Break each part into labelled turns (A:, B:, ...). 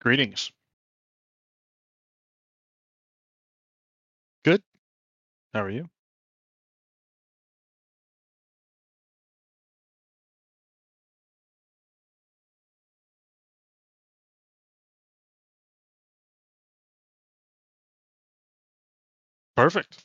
A: Greetings. Good. How are you? Perfect.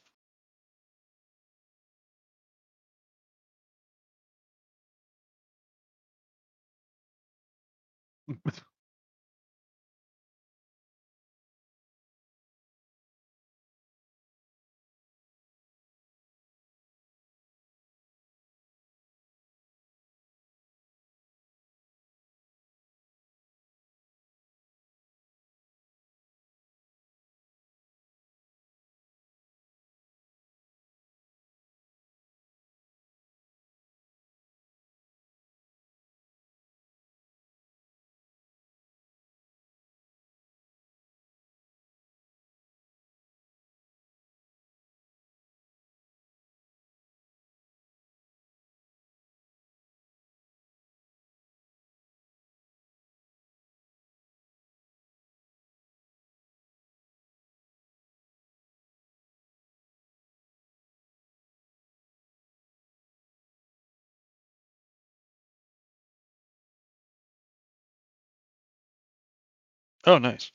A: Oh, nice.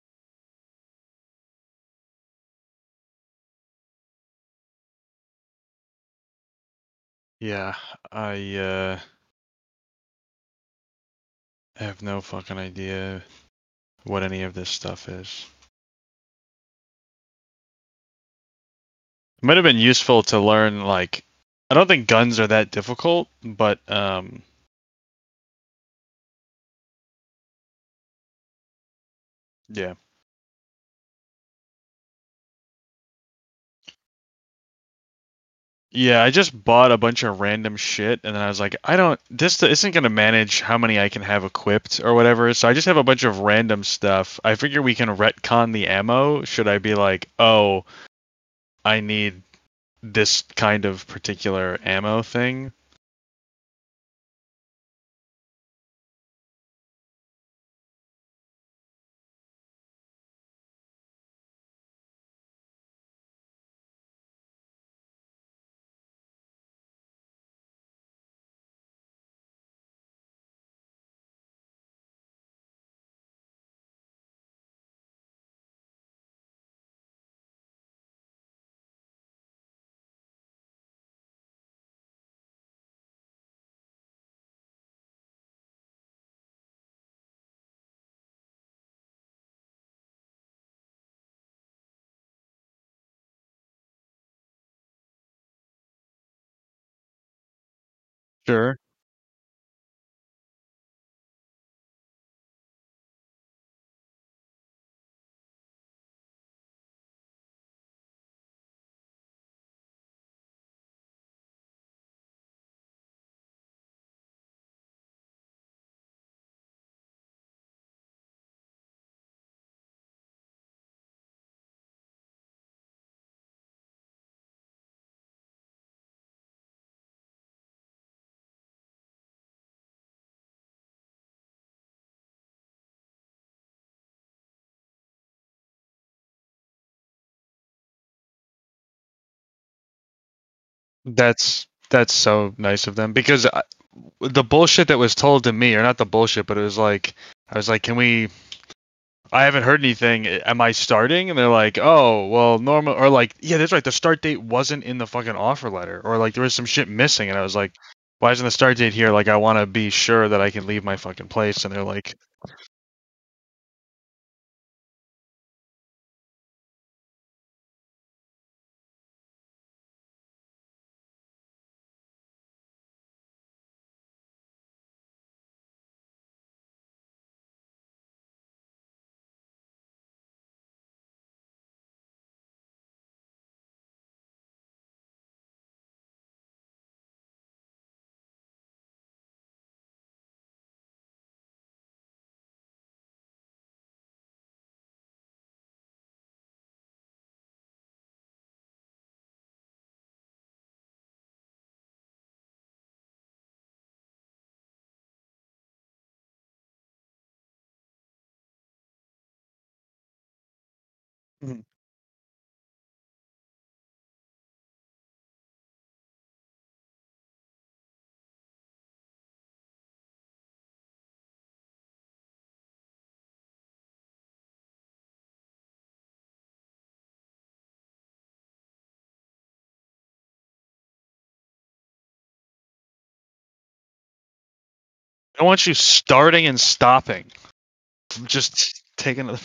A: Yeah, I have no fucking idea what any of this stuff is. It might have been useful to learn, like, I don't think guns are that difficult, but yeah. Yeah, I just bought a bunch of random shit, and then I was like, I don't, this isn't gonna manage how many I can have equipped or whatever, so I just have a bunch of random stuff. I figure we can retcon the ammo. Should I be like, oh, I need this kind of particular ammo thing? Sure. That's so nice of them because the bullshit that was told to me, or not the bullshit, but it was like I was like, "Can we? I haven't heard anything. Am I starting?" And they're like, "Oh, well, normal." Or like, "Yeah, that's right. The start date wasn't in the fucking offer letter, or like there was some shit missing." And I was like, "Why isn't the start date here? Like, I want to be sure that I can leave my fucking place." And they're like, Mhm. I don't want you starting and stopping. Just taking the.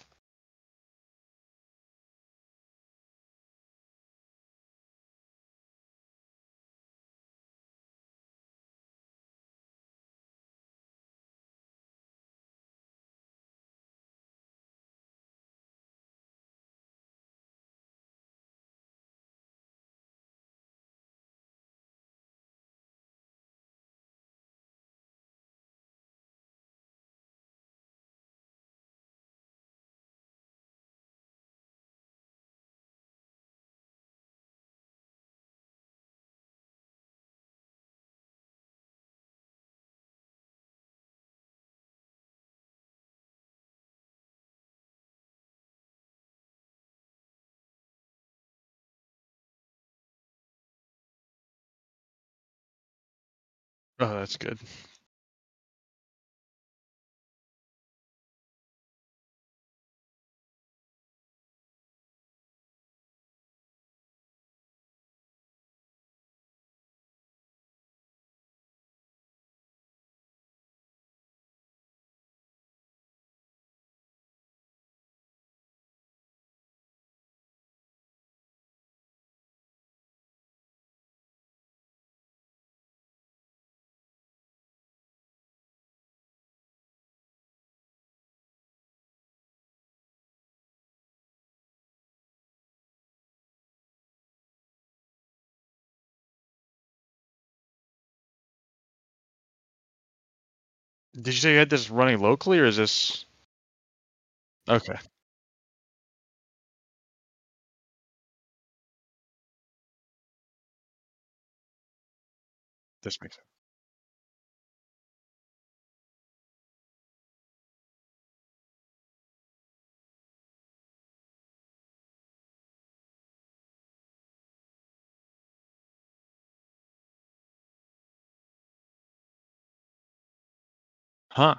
A: Oh, that's good. Did you say you had this running locally, or is this okay? This makes sense. Huh?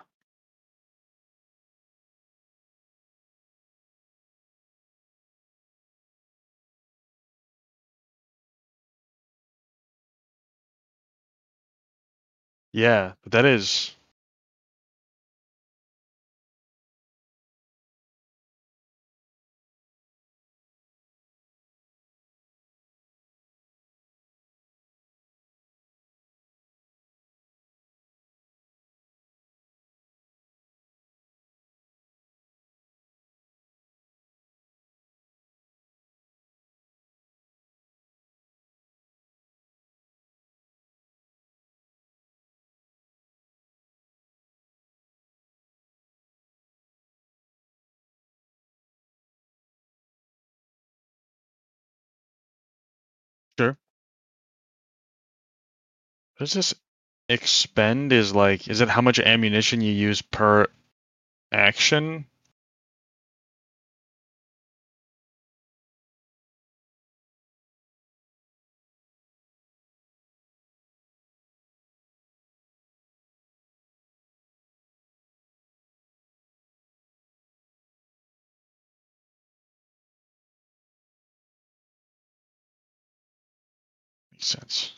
A: Yeah, that is. Sure. What does this expend is like? Is it how much ammunition you use per action? Makes sense.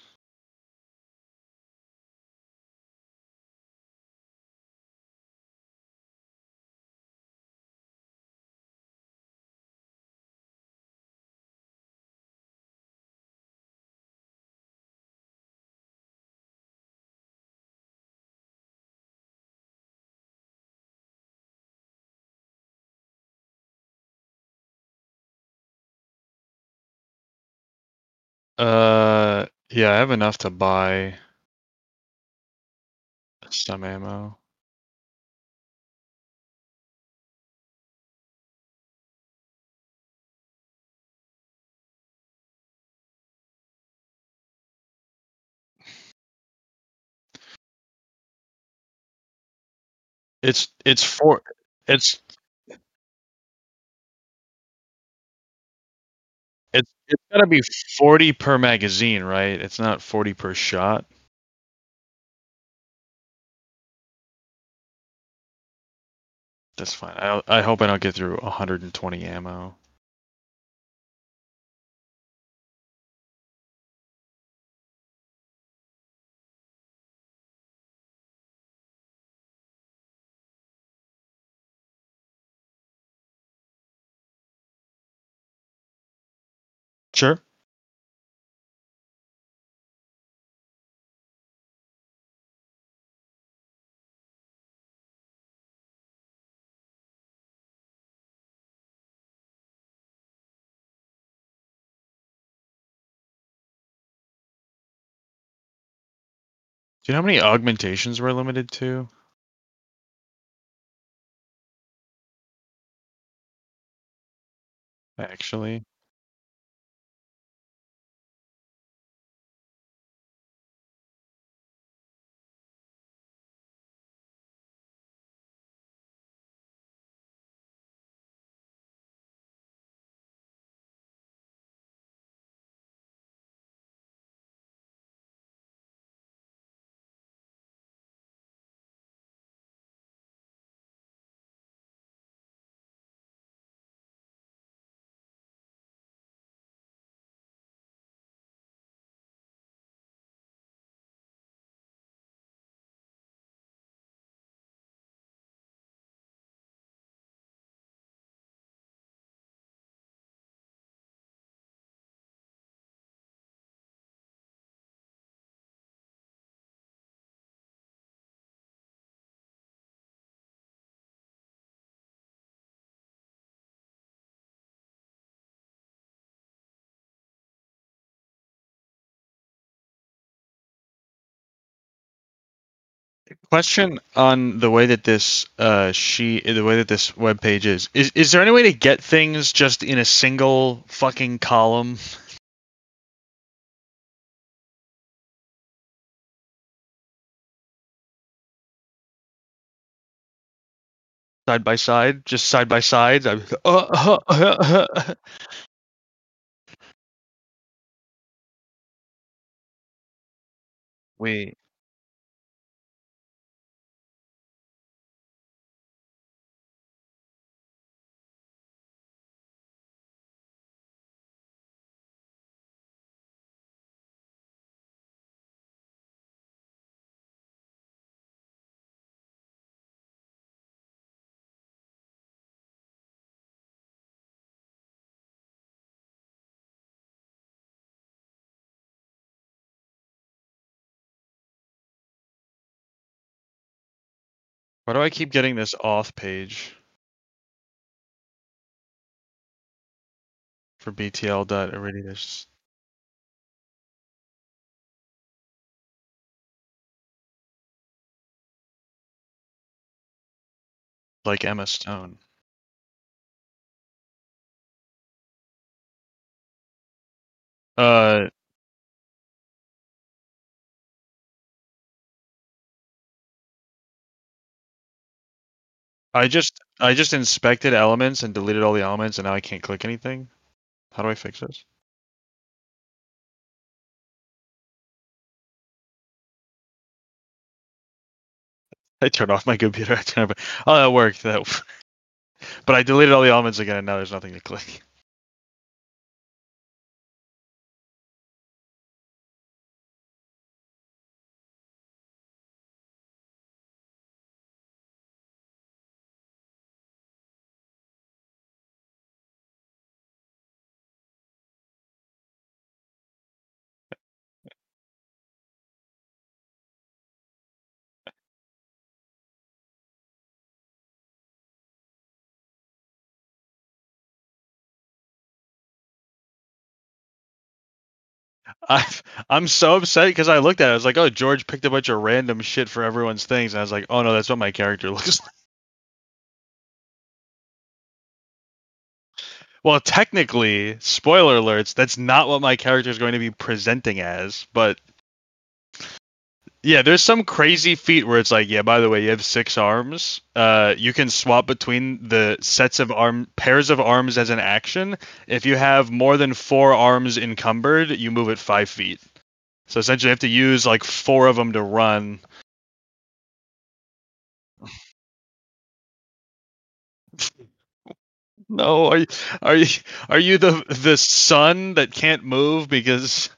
A: Yeah, I have enough to buy some ammo. It's it's It's gotta be 40 per magazine, right? It's not 40 per shot. That's fine. I hope I don't get through 120 ammo. Sure. Do you know how many augmentations we're limited to? Actually, question on the way that this the way that this web page is there any way to get things just in a single fucking column side by side, just side by side? Wait, why do I keep getting this auth page for btl.iridius? Like Emma Stone. Uh, I just inspected elements and deleted all the elements, and now I can't click anything. How do I fix this? I turned off my computer. Oh, that worked. But I deleted all the elements again, and now there's nothing to click. I I'm so upset because I looked at it. I was like, oh, George picked a bunch of random shit for everyone's things, and I was like, oh no, that's what my character looks like. Well, technically, spoiler alerts, that's not what my character is going to be presenting as, but Yeah, there's some crazy feat where it's like, yeah, by the way, you have 6 arms. You can swap between the sets of pairs of arms as an action. If you have more than 4 arms encumbered, you move it 5 feet. So essentially, you have to use like 4 of them to run. No, are you are you the sun that can't move because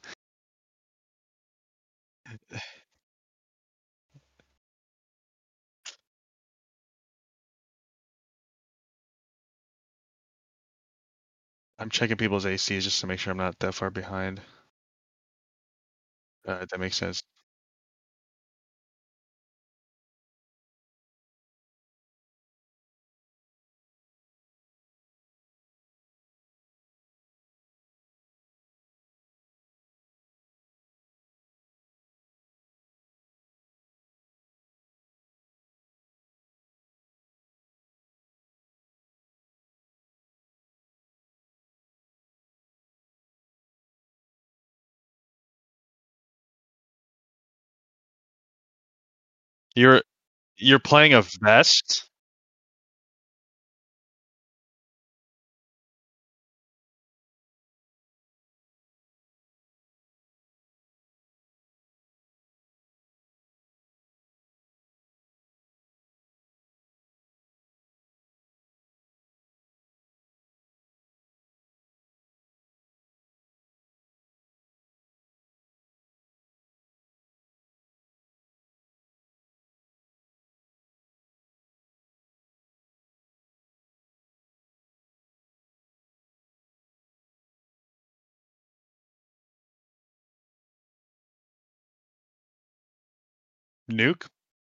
A: I'm checking people's ACs just to make sure I'm not that far behind. That makes sense. You're you're playing a vest. Nuke.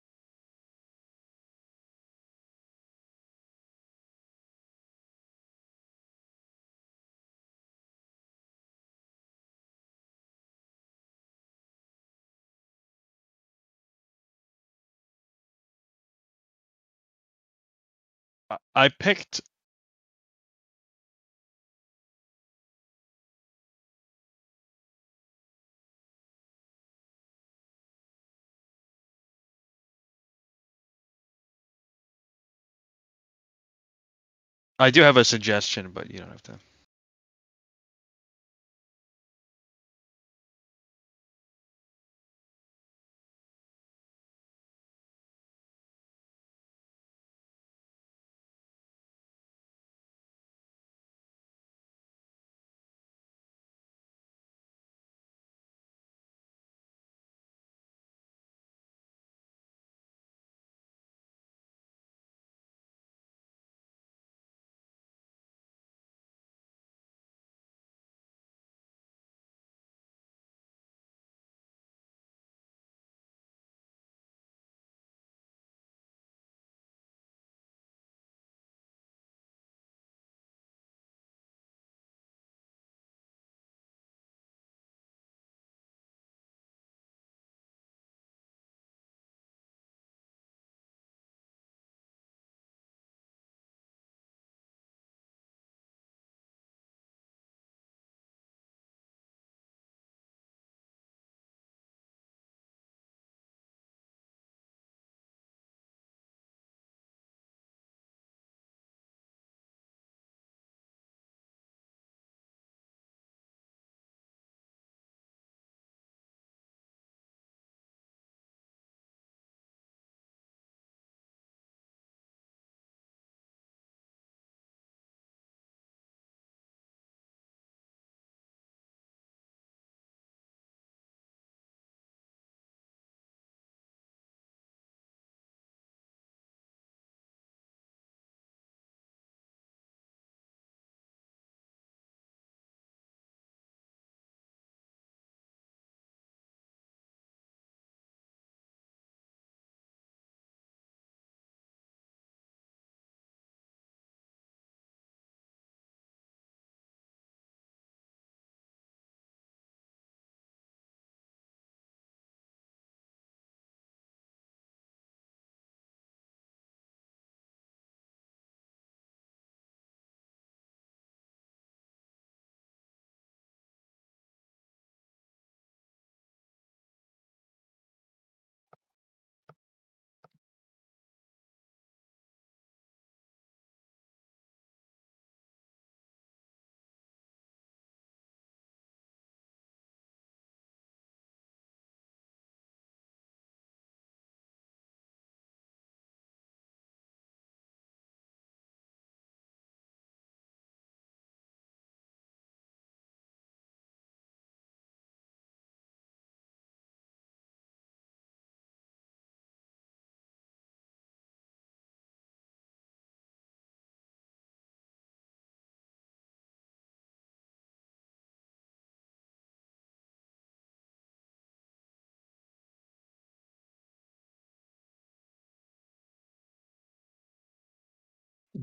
A: I picked. I do have a suggestion, but you don't have to.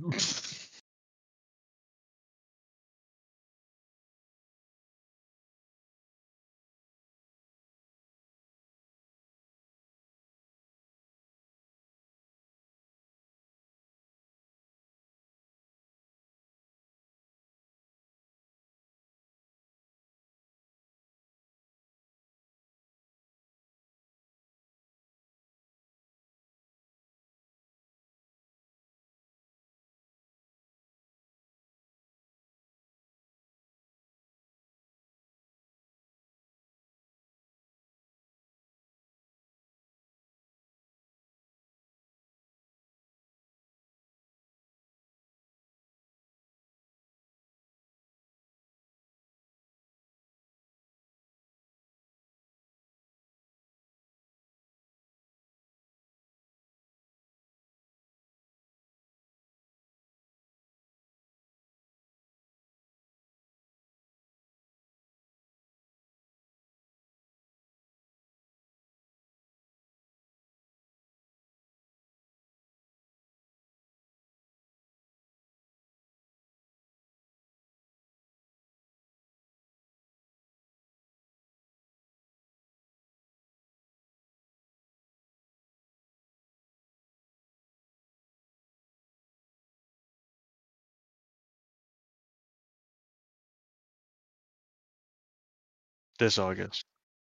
A: This August.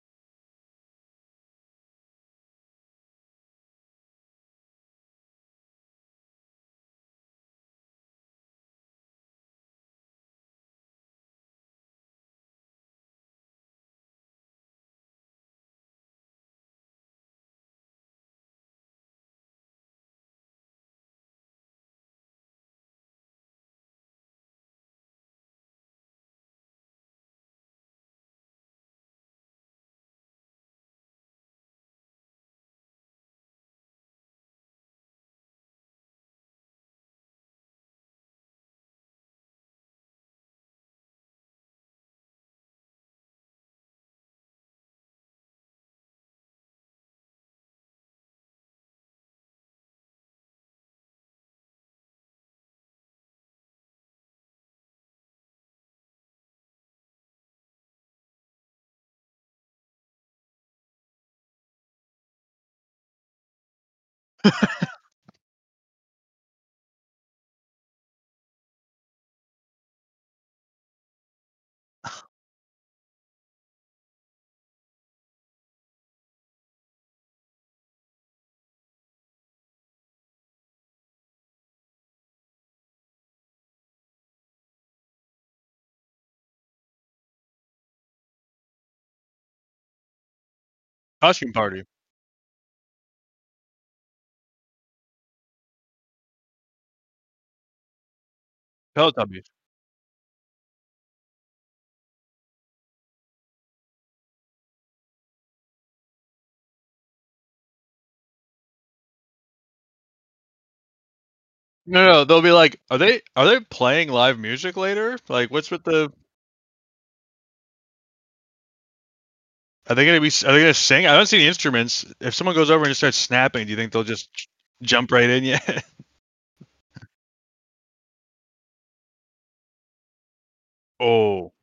A: Costume party. Teletubbies. No, no, they'll be like, are they playing live music later? Like, what's with the? Are they gonna sing? I don't see the instruments. If someone goes over and just starts snapping, do you think they'll just jump right in? Yeah. Oh.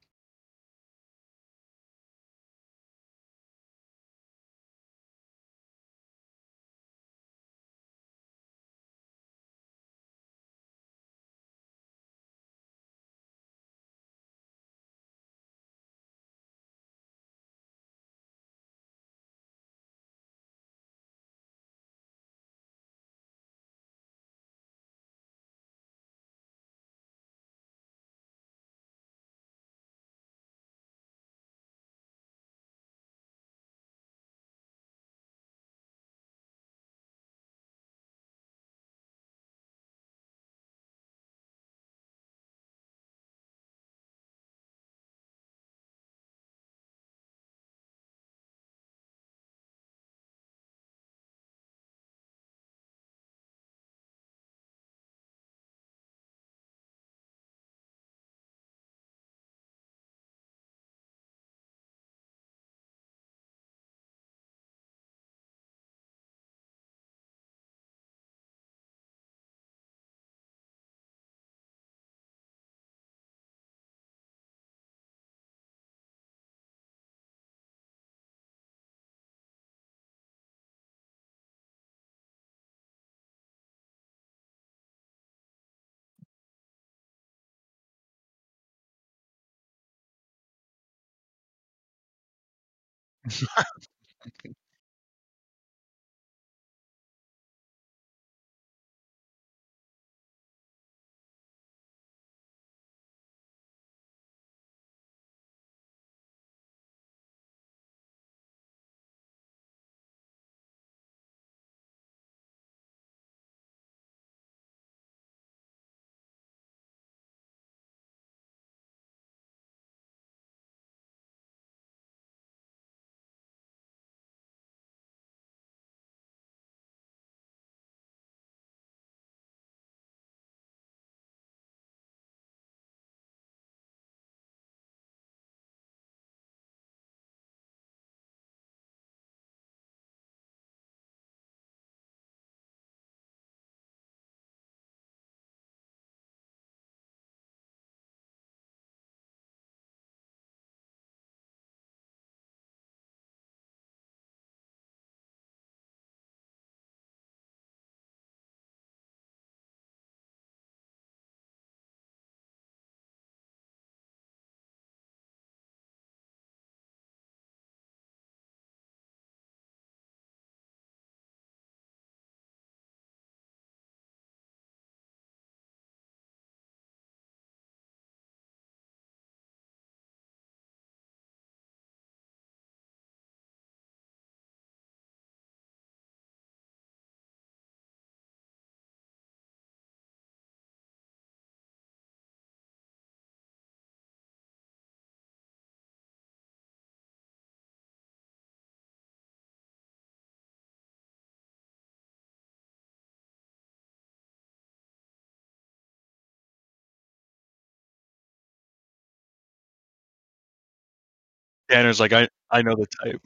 A: Tanner's like, I know the type.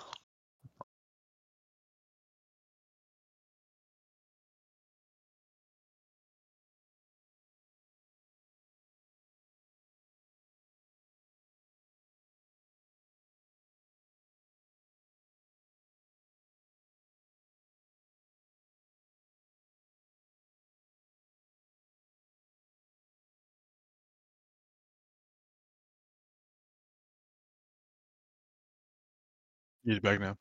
A: He's back now.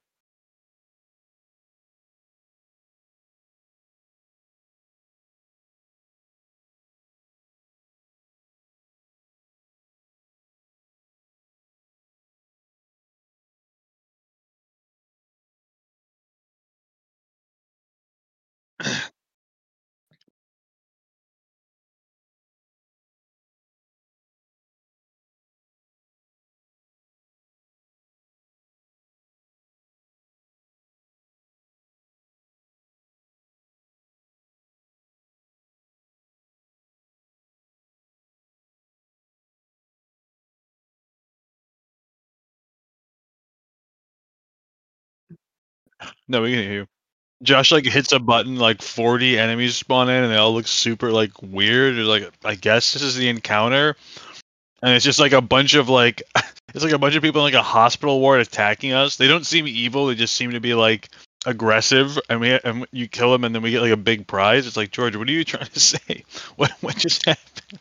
A: No, we can hear you. Josh like hits a button, like 40 enemies spawn in, and they all look super like weird. You're like, I guess this is the encounter, and it's just like a bunch of like, it's like a bunch of people in like a hospital ward attacking us. They don't seem evil. They just seem to be like aggressive, and you kill them, and then we get like a big prize. It's like, George, what are you trying to say? What just happened?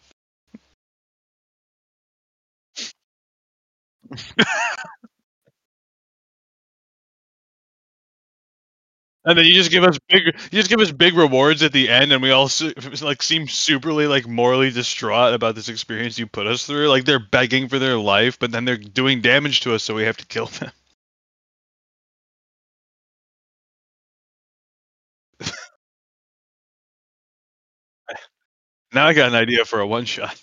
A: And then you just give us big rewards at the end, and we all like seem superly like morally distraught about this experience you put us through. Like they're begging for their life, but then they're doing damage to us, so we have to kill them. Now I got an idea for a one shot.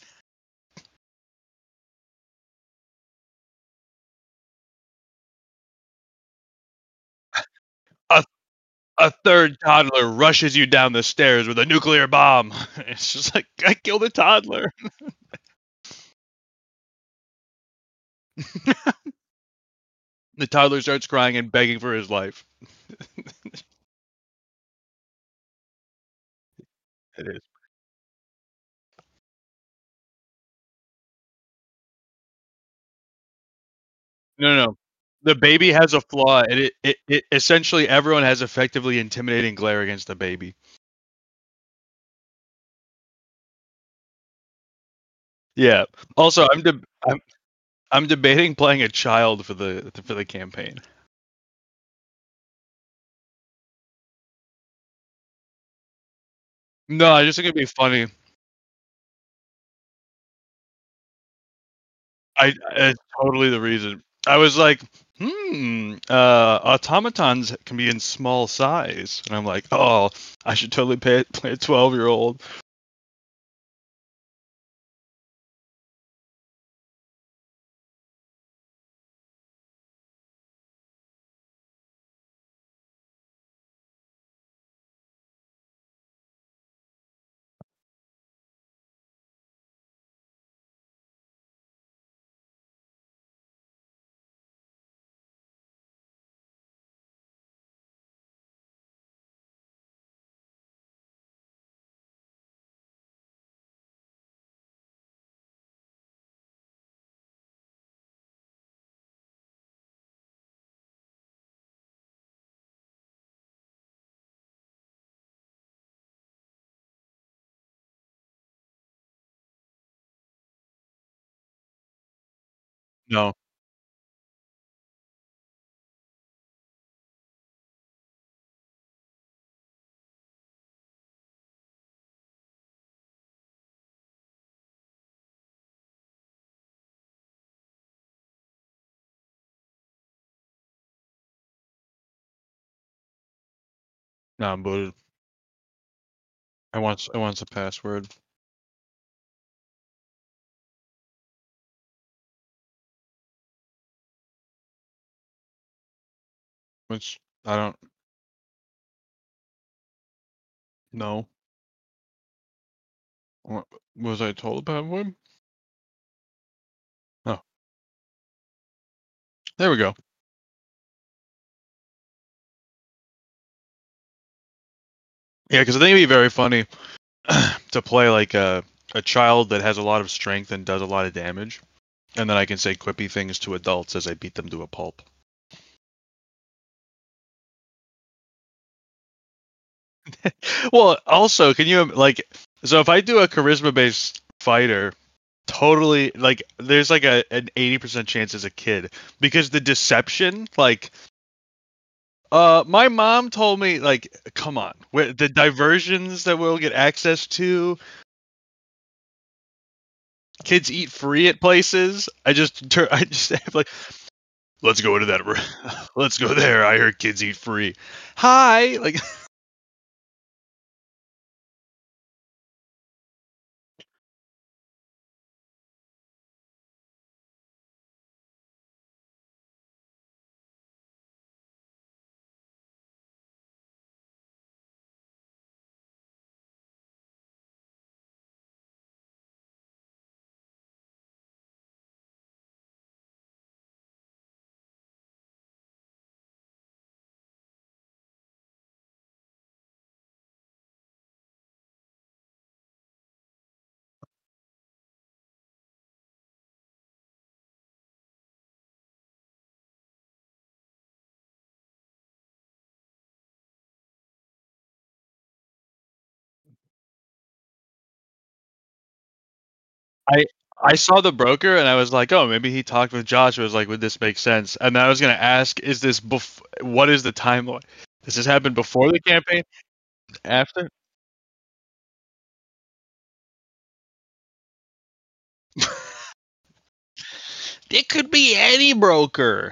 A: A, a third toddler rushes you down the stairs with a nuclear bomb. It's just like I killed a toddler. The toddler starts crying and begging for his life. It is. No, no, no. The baby has a flaw, and it essentially everyone has effectively intimidating glare against the baby. Yeah. Also, I'm debating playing a child for the campaign. No, I just think it'd be funny. It's totally the reason. I was like, automatons can be in small size, and I'm like, oh, I should totally play a 12-year-old. No, no, I'm booted. I want the password, which I don't know. What was I told about one? Oh, there we go. Yeah, because I think it'd be very funny to play like a child that has a lot of strength and does a lot of damage, and then I can say quippy things to adults as I beat them to a pulp. Well, also, can you like so if I do a charisma based fighter, totally like there's like an 80% chance as a kid because the deception like my mom told me like come on, the diversions that we'll get access to, kids eat free at places. I just have like let's go into that room. Let's go there. I heard kids eat free. Hi, like I I saw the broker and I was like, oh, maybe he talked with Josh. It was like, would this make sense? And then I was gonna ask, what is the timeline? Does this happen before the campaign? After? It could be any broker.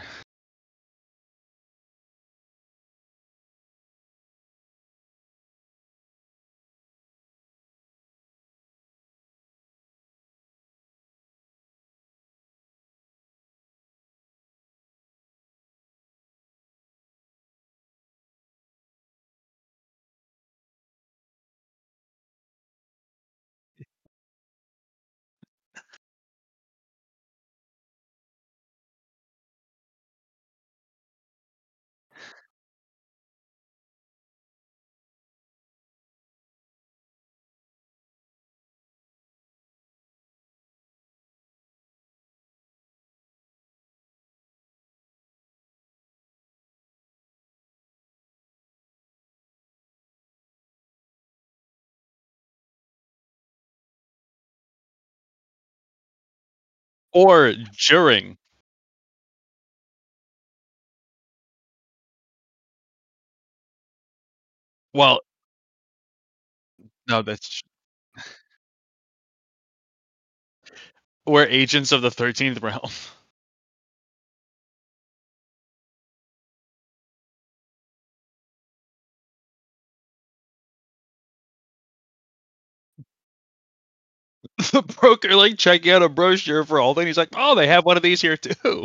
A: Or during. Well, no, that's we're agents of the 13th realm. The broker like checking out a brochure for Alden. He's like, "Oh, they have one of these here too."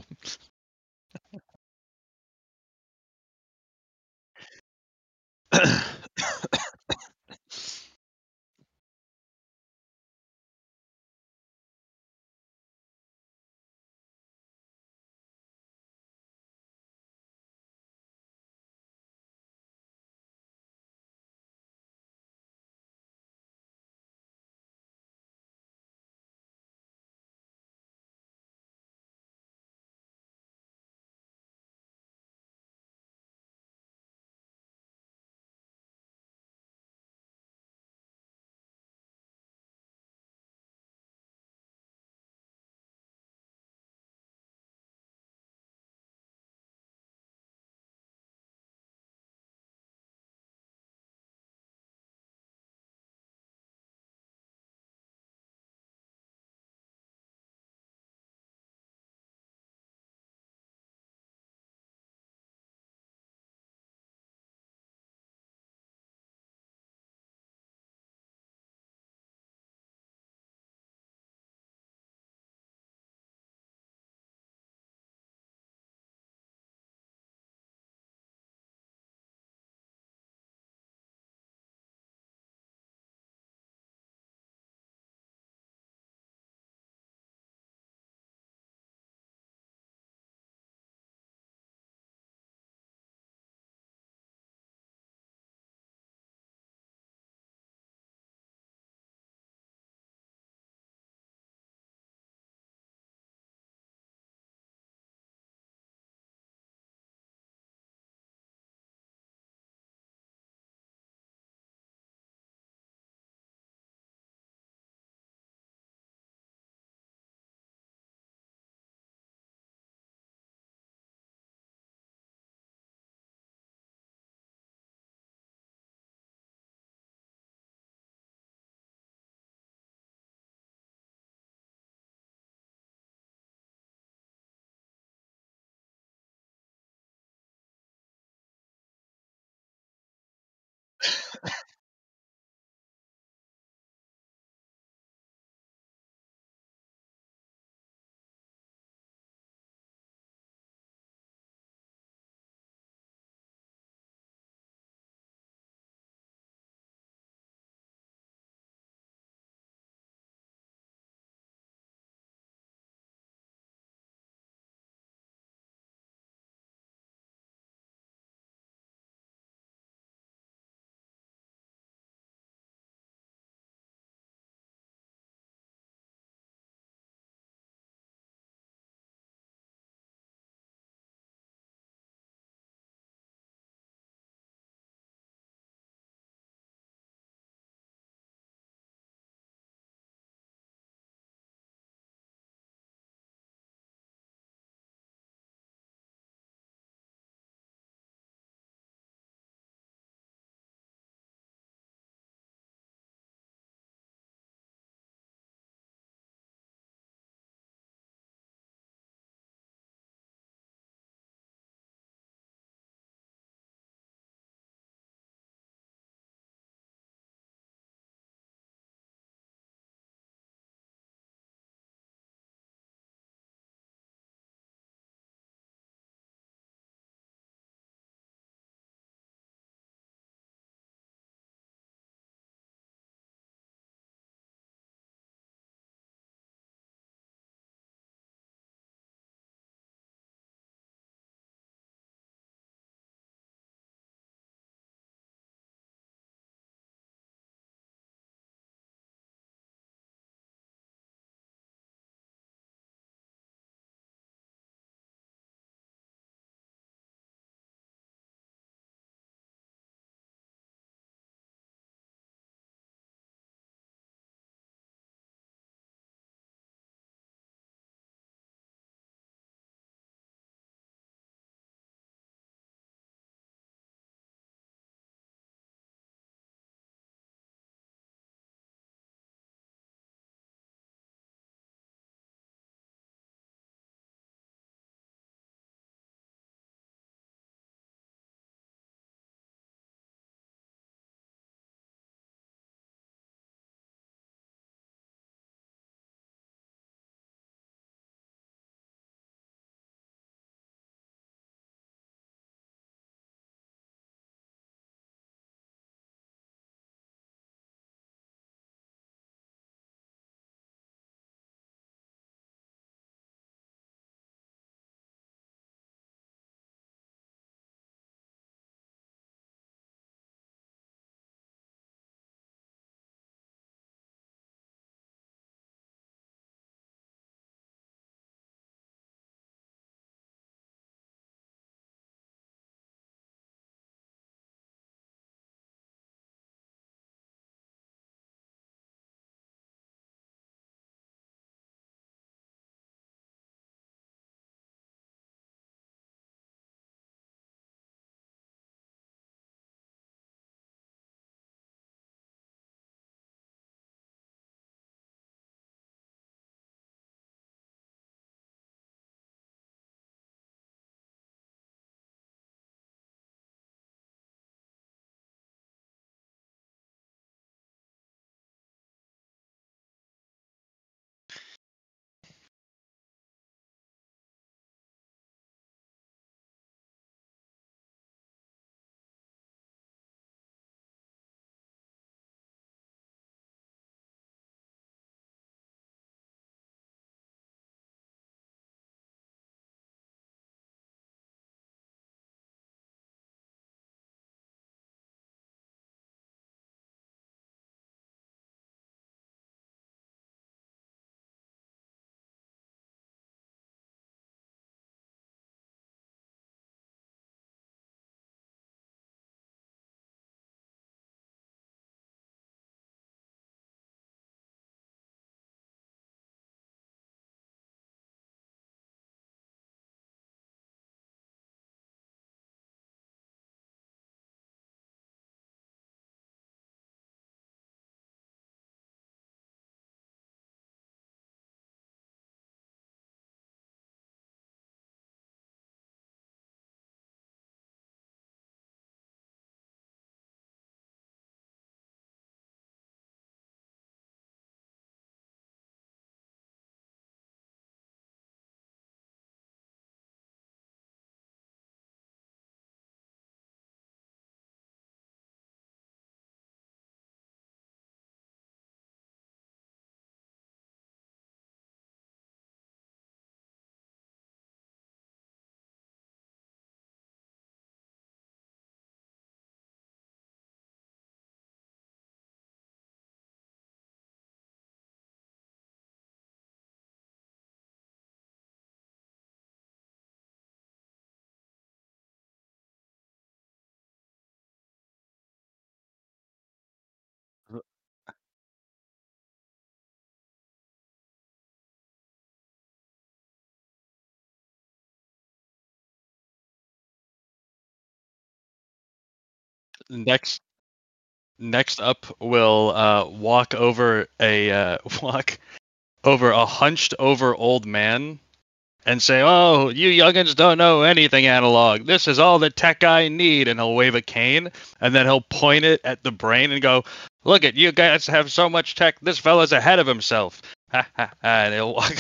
A: next next up, we'll walk over a walk over a hunched over old man and say, "Oh, you youngins don't know anything analog. This is all the tech I need." And he'll wave a cane, and then he'll point it at the brain and go, "Look at you guys have so much tech. This fella's ahead of himself." Ha ha ha. And he'll walk.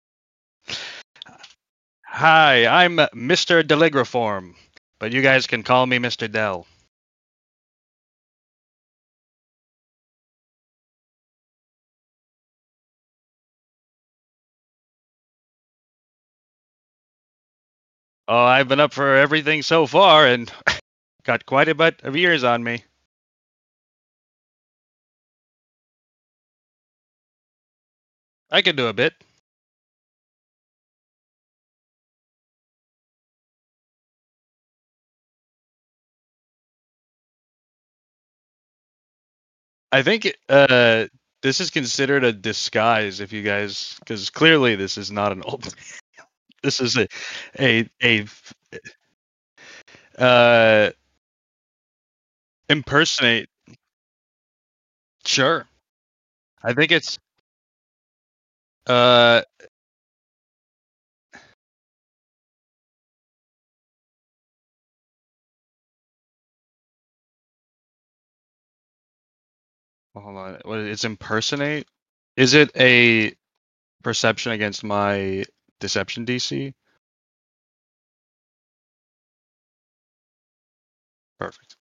A: Hi, I'm Mr. Deligraform, but you guys can call me Mr. Dell. Oh, I've been up for everything so far and got quite a bit of years on me. I can do a bit. I think this is considered a disguise if you guys, because clearly this is not an old. This is a uh impersonate. Sure, I think it's uh. Hold on, it's impersonate. Is it a perception against my deception DC? Perfect.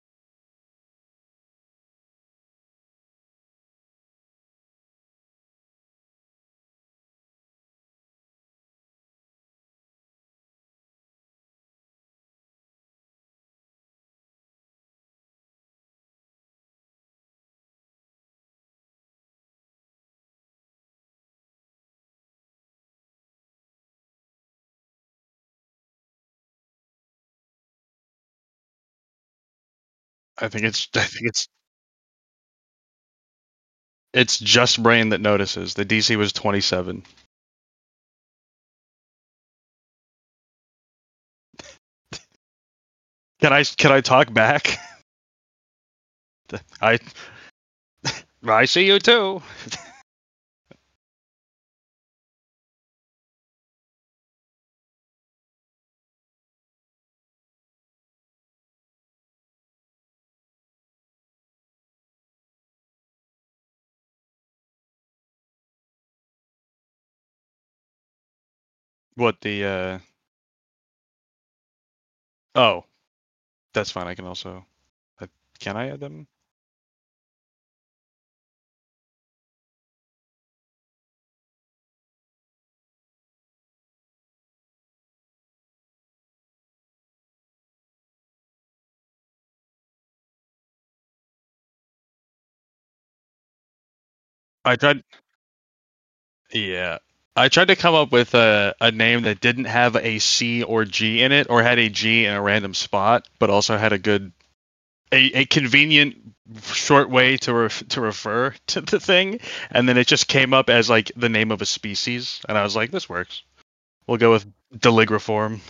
A: I think it's just brain that notices. The DC was 27. Can I talk back? I I see you too. What the oh, that's fine. I can also uh, can I add them? I tried Yeah. I tried to come up with a name that didn't have a C or G in it, or had a G in a random spot, but also had a convenient short way to refer to the thing, and then it just came up as like the name of a species, and I was like, this works. We'll go with Deligraform.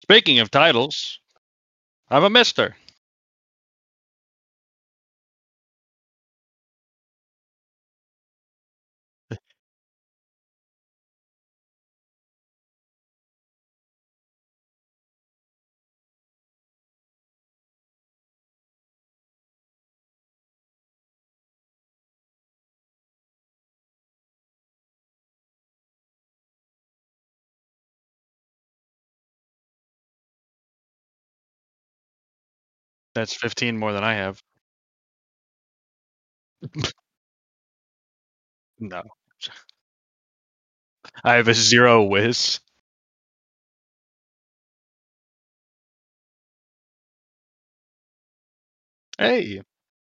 A: Speaking of titles, I'm a Mister. That's 15 more than I have. No, I have a zero whiz. Hey,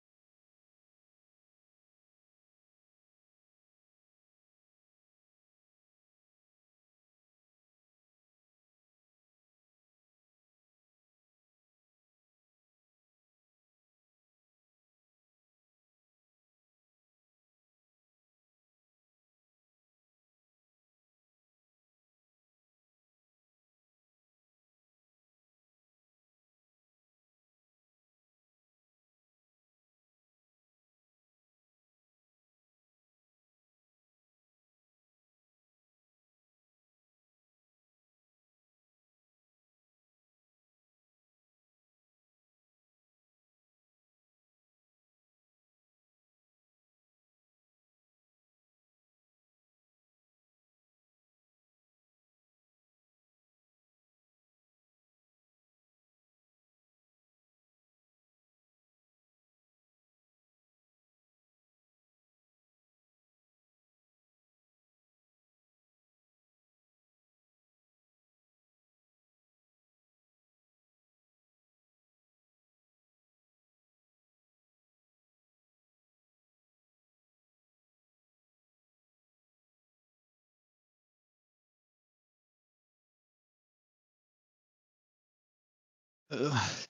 A: ugh,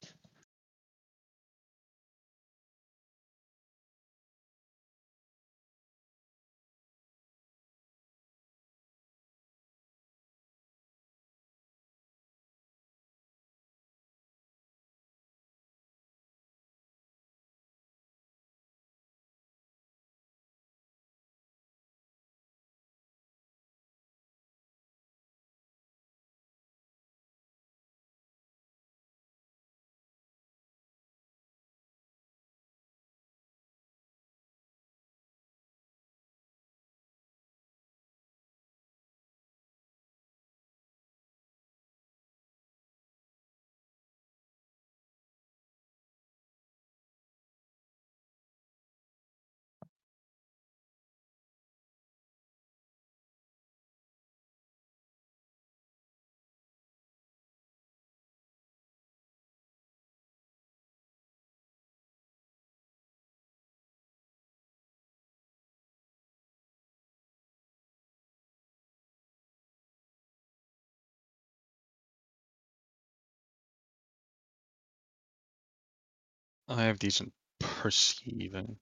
A: I have decent perceiving.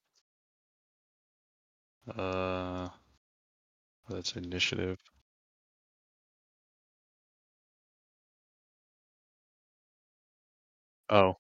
A: Uh, that's initiative. Oh,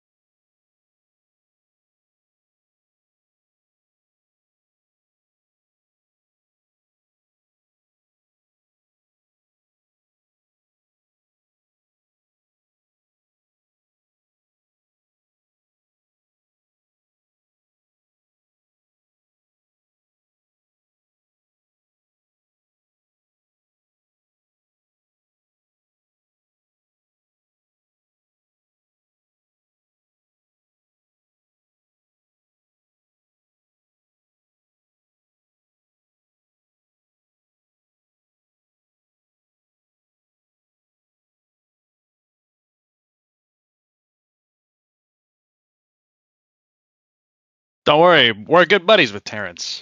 A: don't worry, we're good buddies with Terrence.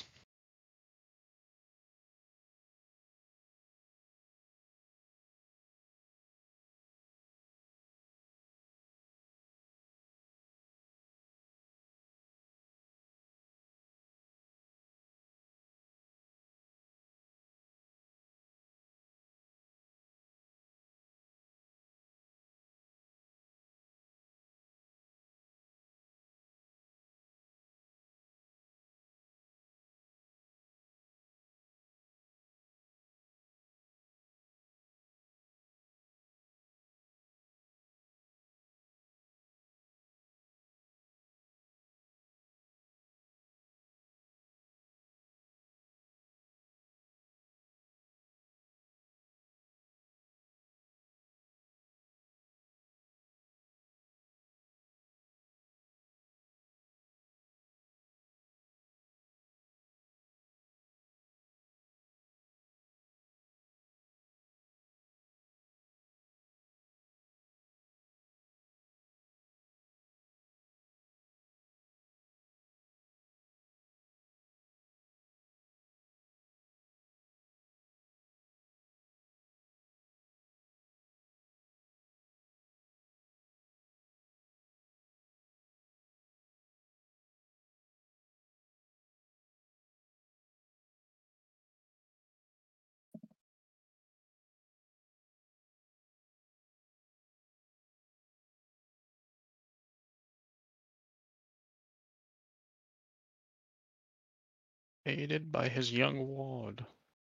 A: Aided by his young ward.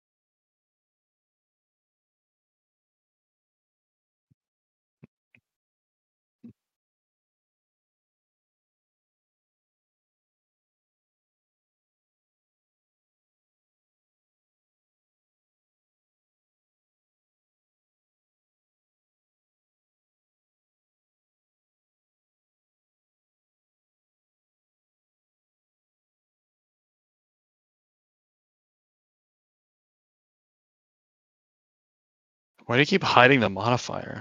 A: Why do you keep hiding the modifier?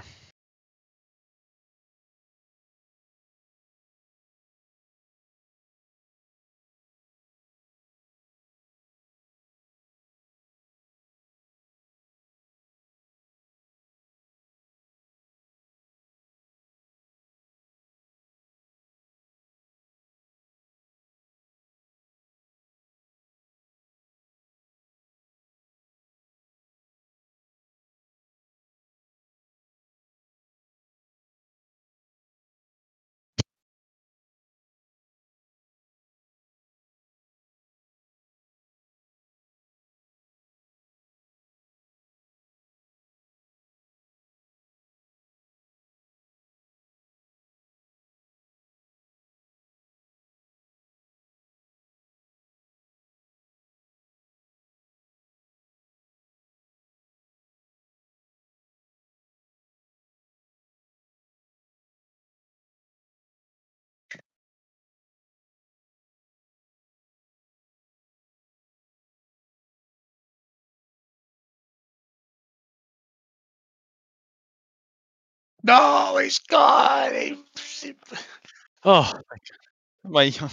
A: No, he's gone. Oh, my young.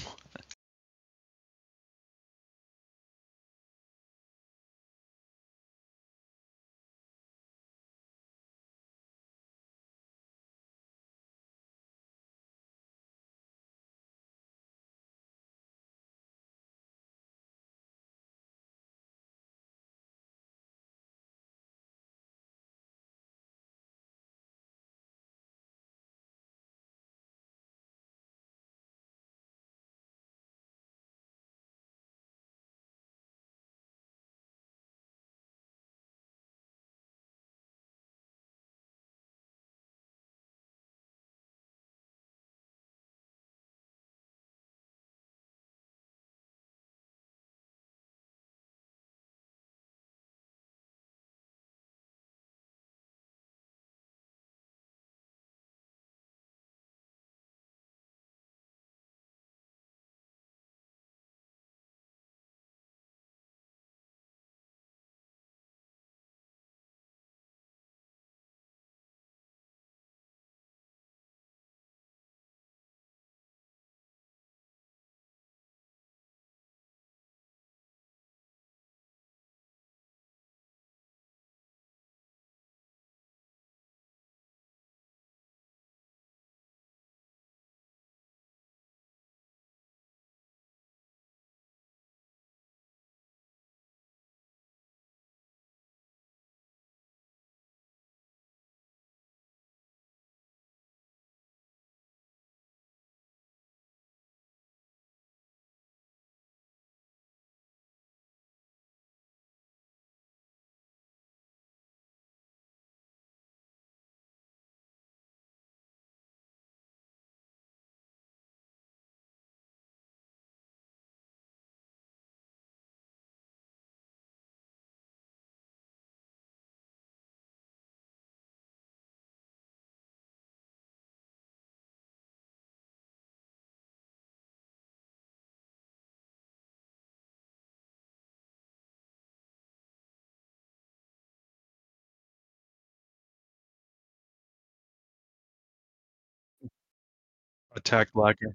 A: Attack Blacker.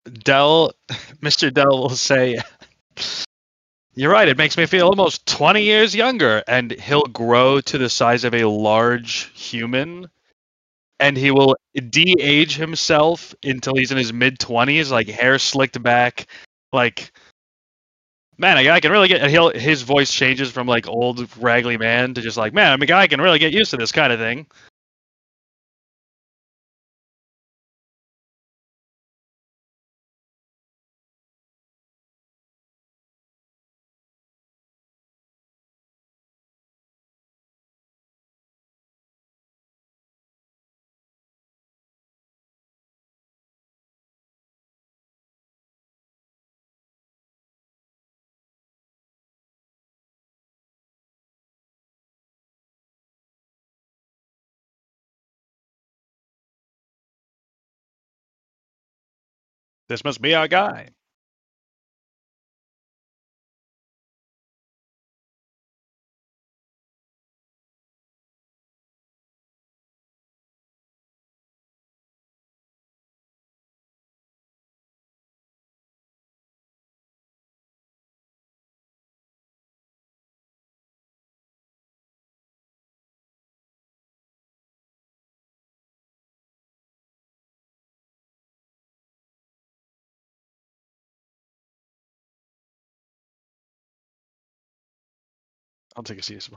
A: Dell, Mr. Dell will say, "You're right. It makes me feel almost 20 years younger." And he'll grow to the size of a large human, and he will de-age himself until he's in his mid 20s, like hair slicked back, like man, a guy can really get. And his voice changes from like old raggedy man to just like man, I'm a guy can really get used to this kind of thing. This must be our guy. I'll take a seat.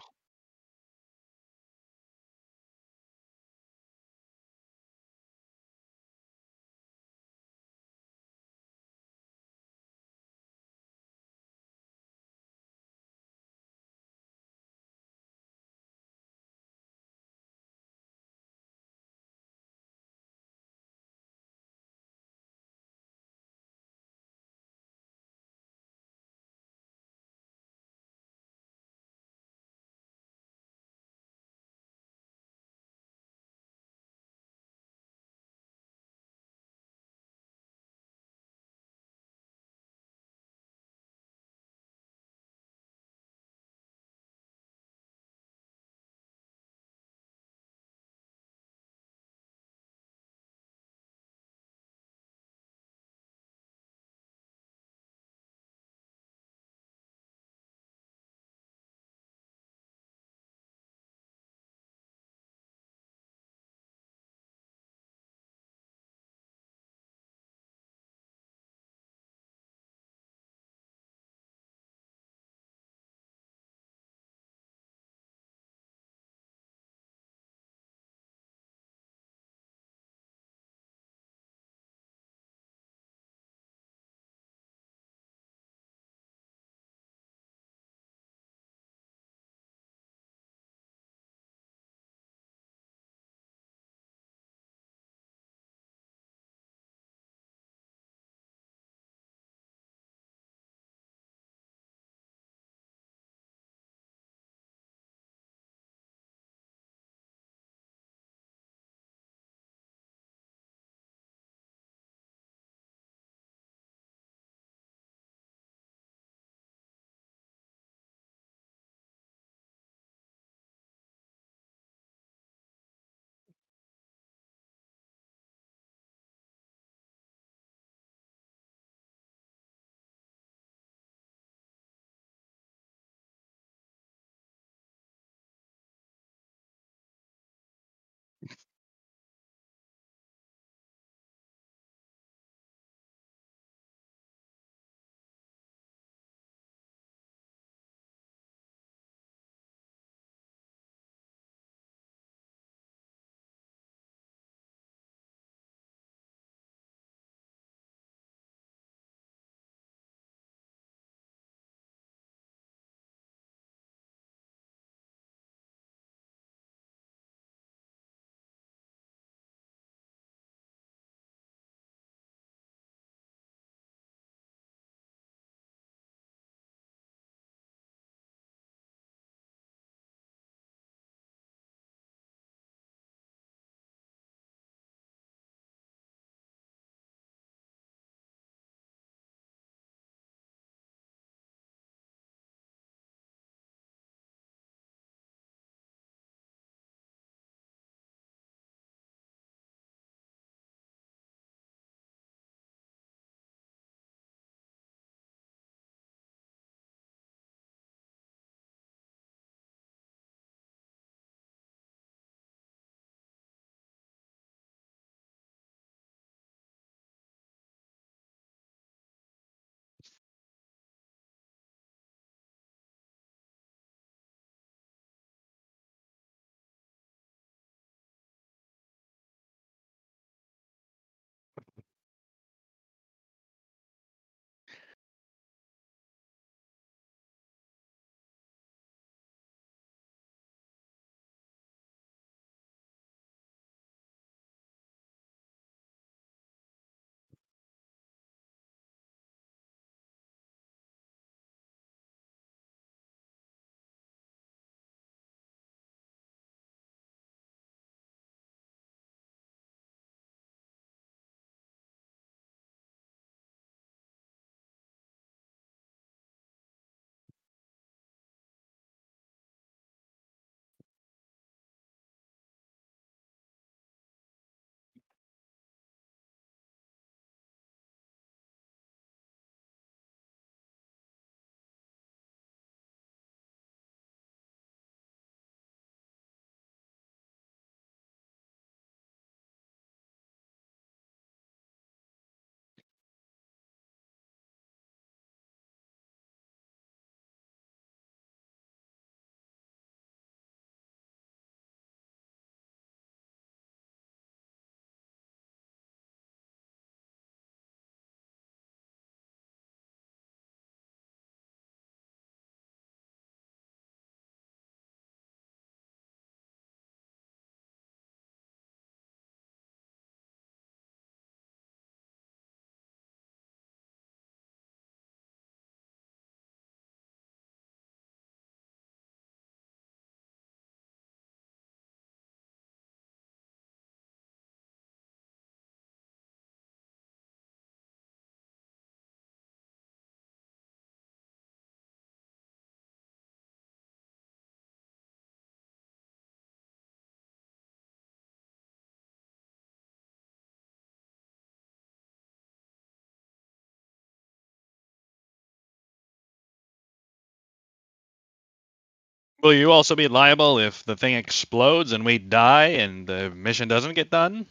A: Will you also be liable if the thing explodes and we die and the mission doesn't get done?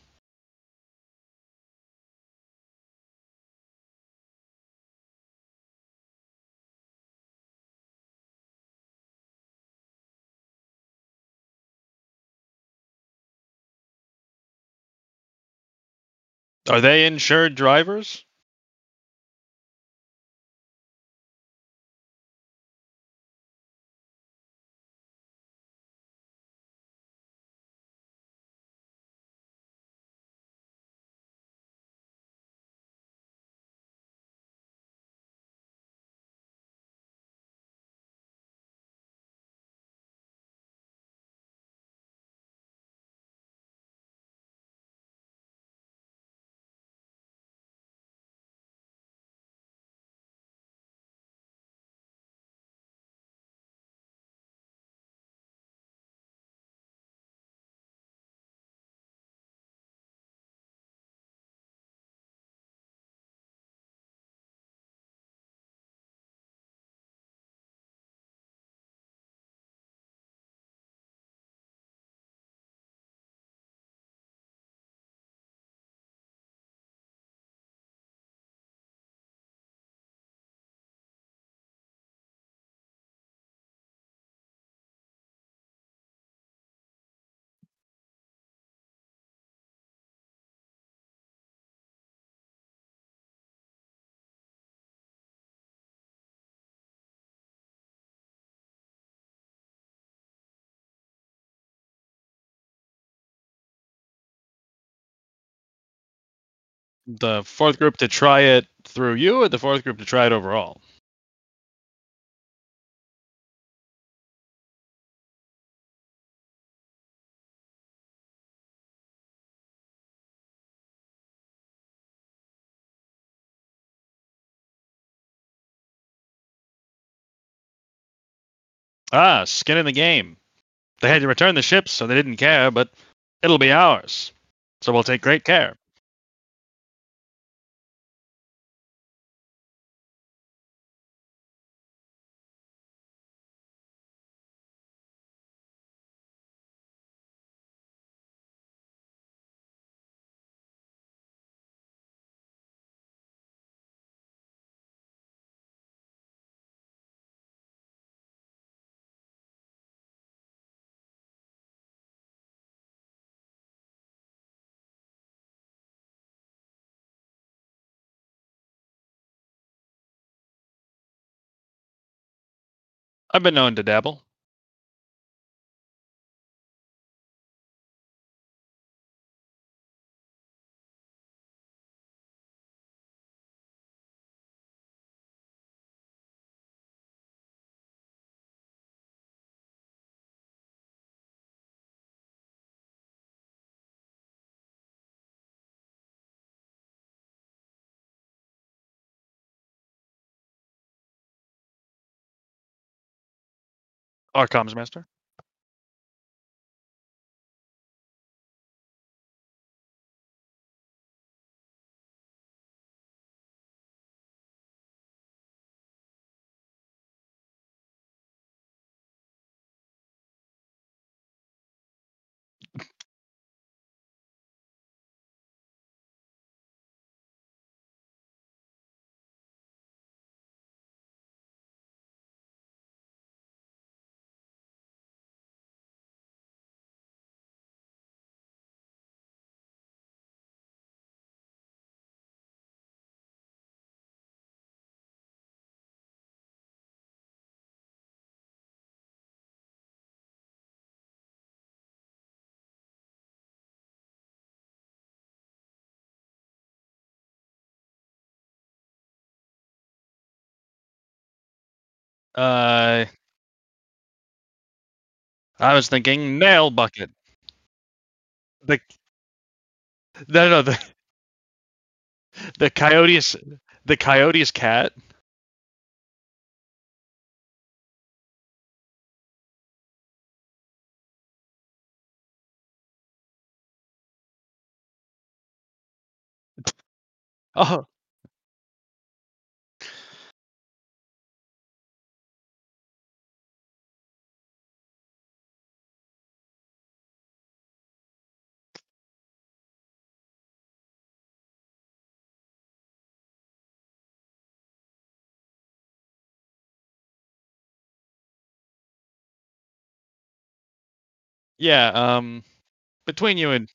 A: Are they insured drivers? The fourth group to try it through you, or the fourth group to try it overall? Ah, skin in the game. They had to return the ships, so they didn't care, but it'll be ours. So we'll take great care. I've been known to dabble. Our comms master. Uh, I was thinking nail bucket. The no, the coyote's the coyote's cat. Oh, Yeah. Between you and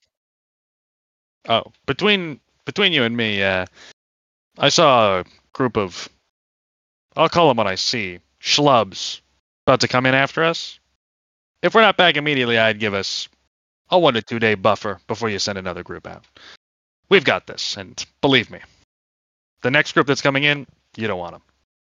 A: between you and me, I saw a group of, I'll call them what I see, schlubs about to come in after us. If we're not back immediately, I'd give us a 1 to 2 day buffer before you send another group out. We've got this, and believe me, the next group that's coming in, you don't want them.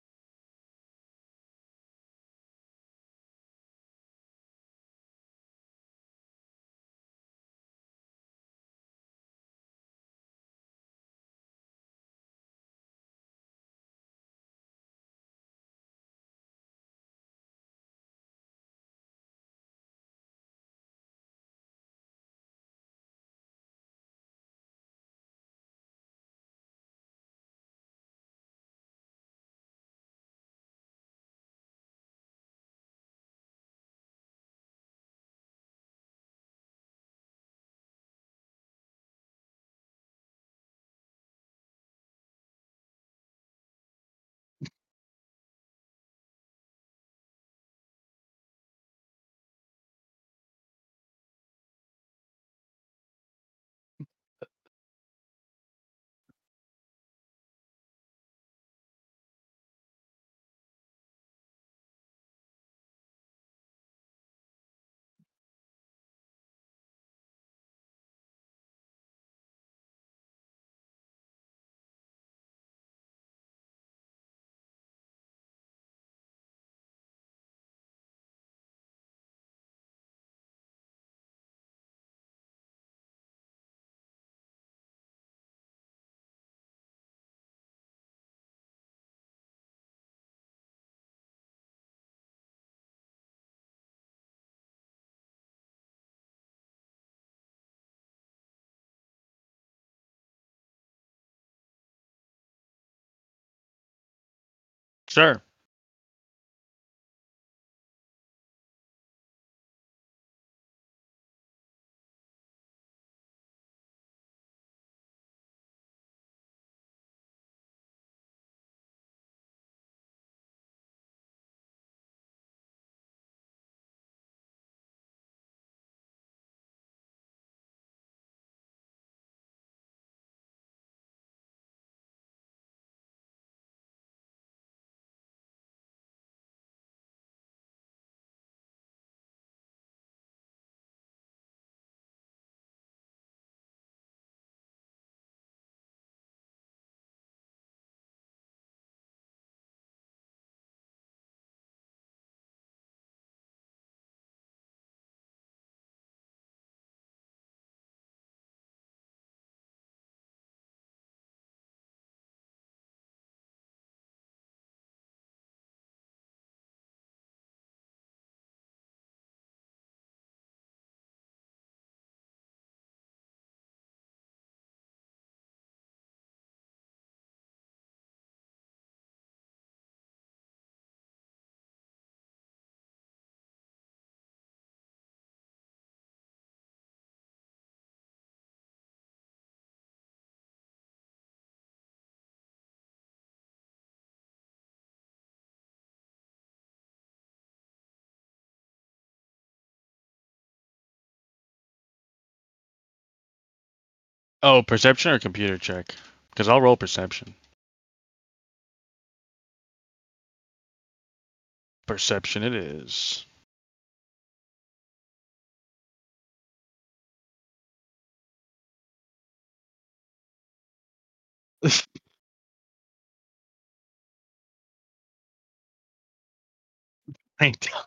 A: Sure. Oh, perception or computer check? Because I'll roll perception. Perception it is. Thank you.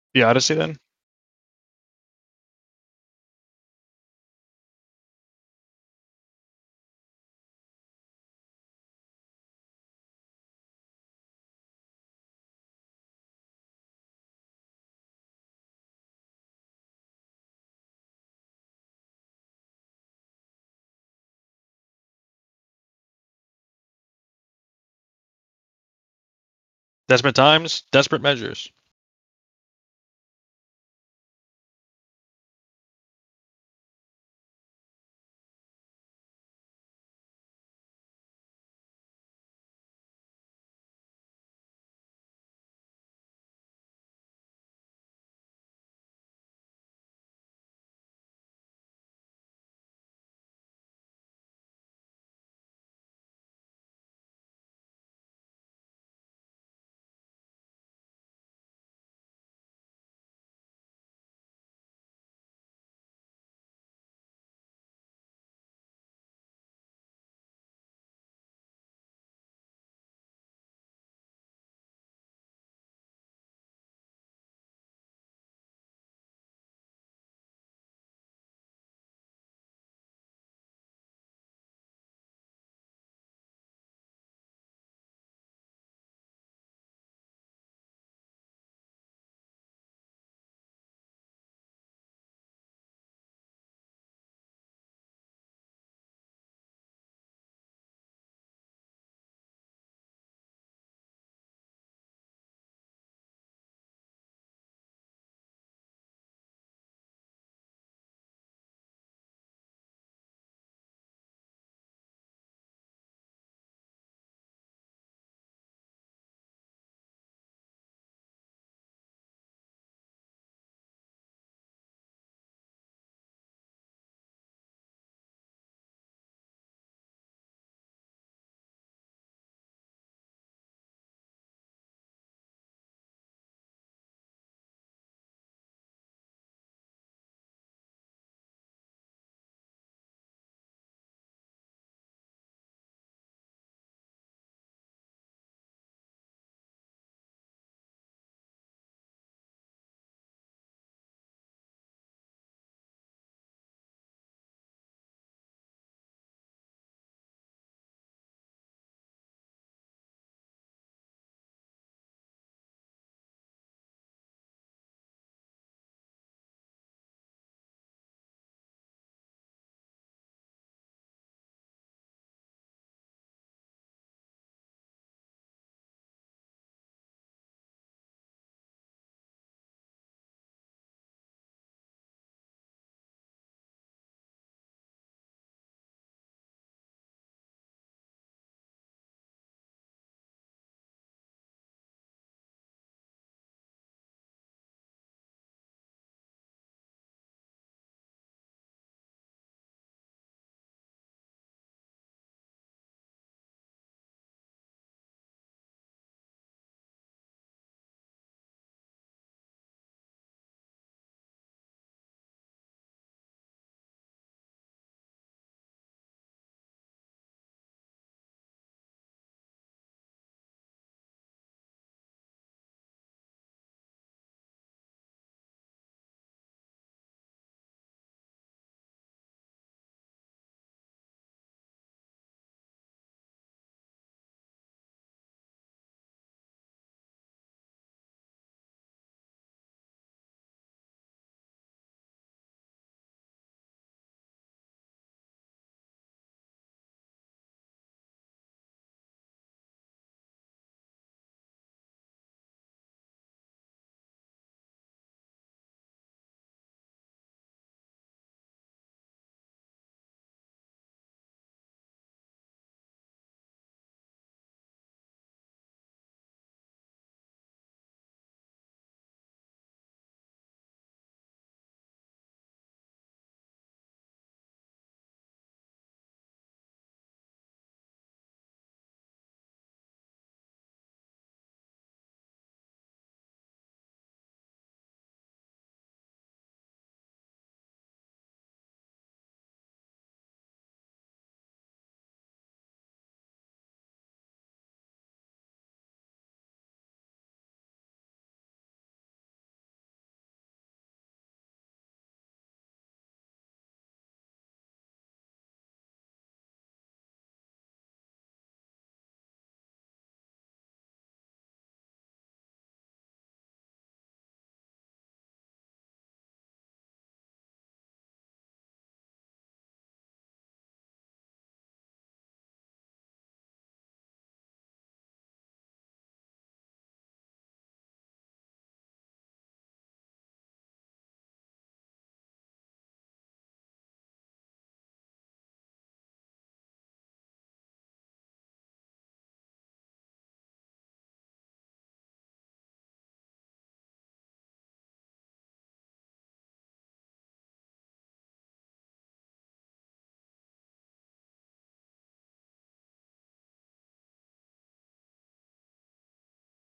A: The Odyssey then? Desperate times, desperate measures.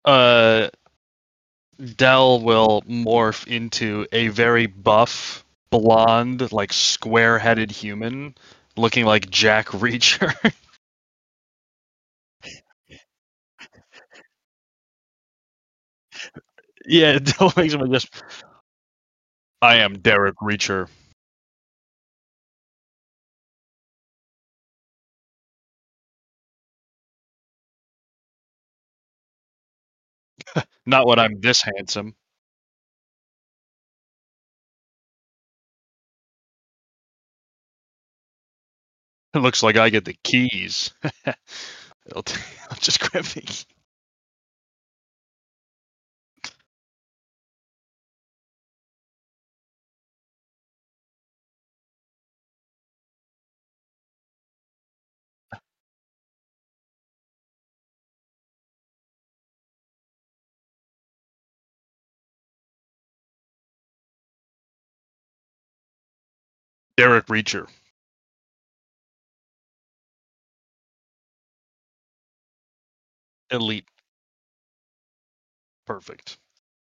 A: Uh, Dell will morph into a very buff, blonde, like square-headed human, looking like Jack Reacher. Yeah, Dell makes him just. I am Derek Reacher. Not when I'm this handsome. It looks like I get the keys. I'll, I'll just grab the Derek Reacher. Elite. Perfect.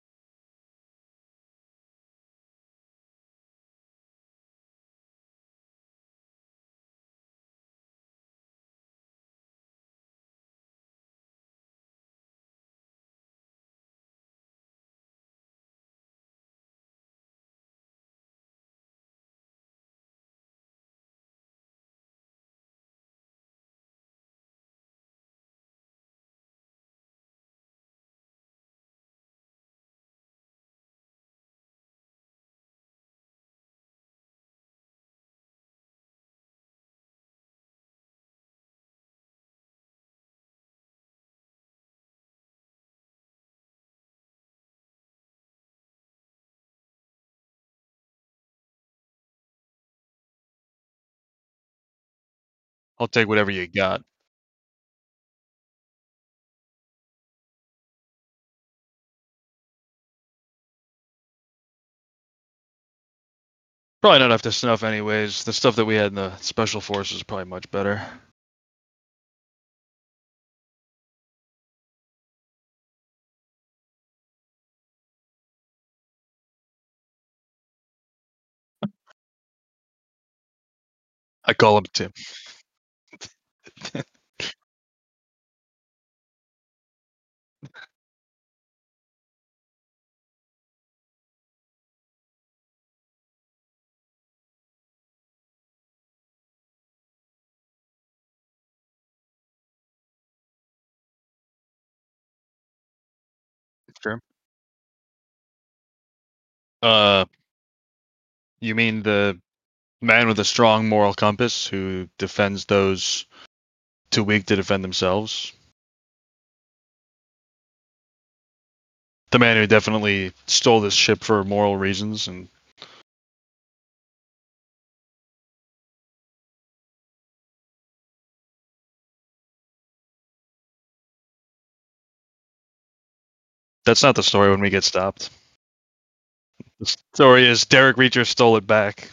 A: I'll take whatever you got. Probably not up to snuff anyways. The stuff that we had in the special forces is probably much better. I call him Tim. Sure. Uh, you mean the man with a strong moral compass who defends those too weak to defend themselves? The man who definitely stole this ship for moral reasons, and that's not the story when we get stopped. The story is Derek Reacher stole it back.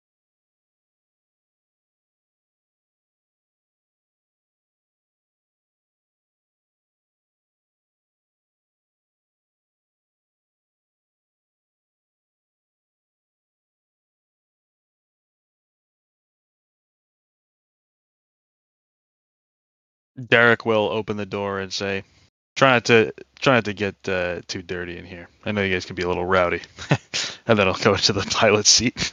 A: Derek will open the door and say, try not to get too dirty in here. I know you guys can be a little rowdy." And then I'll go into the pilot seat.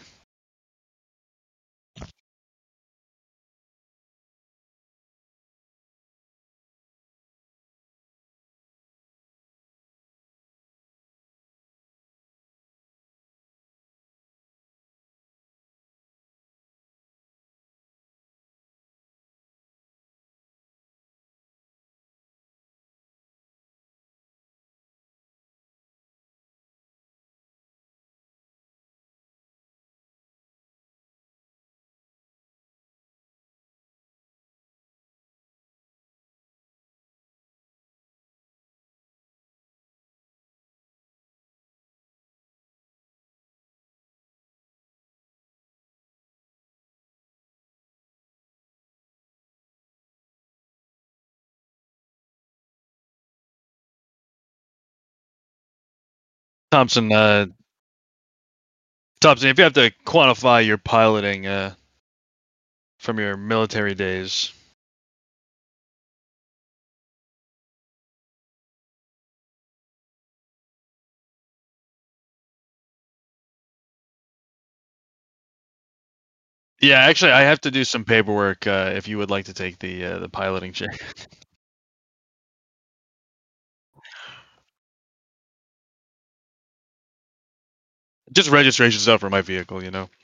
A: Thompson, Thompson, if you have to quantify your piloting from your military days. Yeah, actually, I have to do some paperwork if you would like to take the piloting check. Just registration stuff for my vehicle, you know.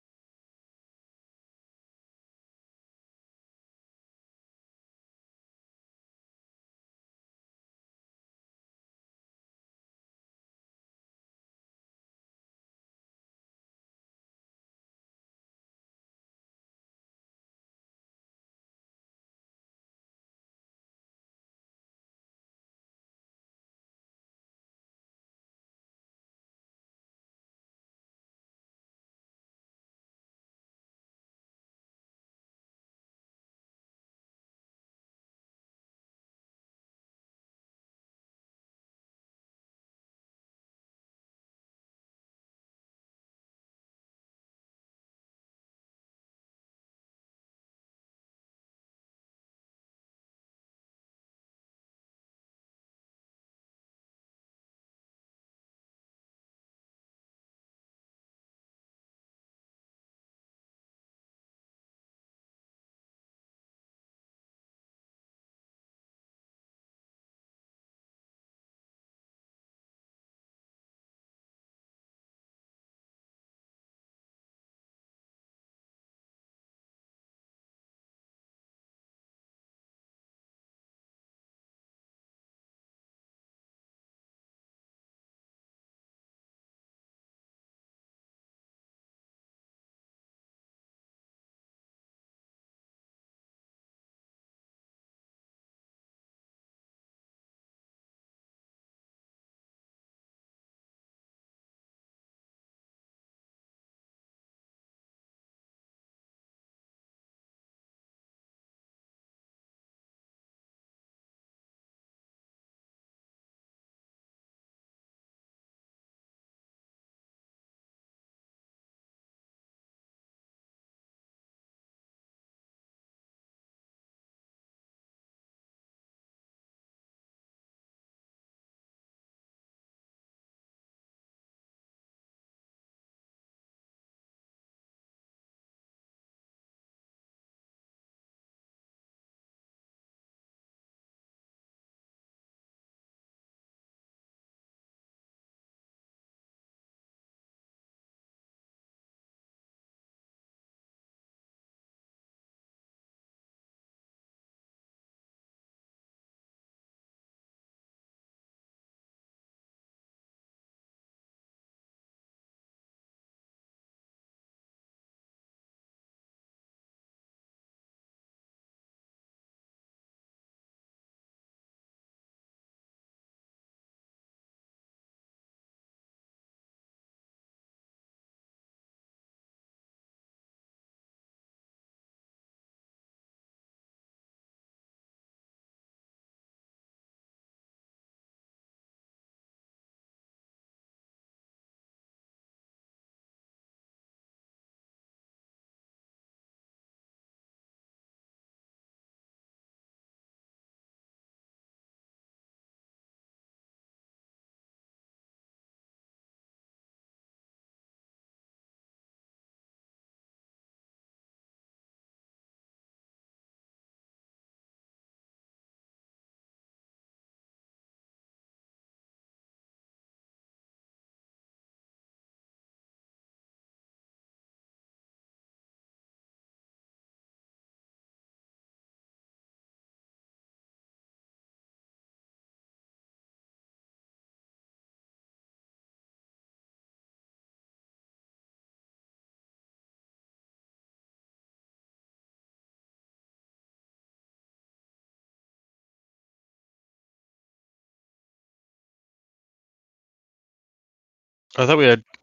A: I thought we had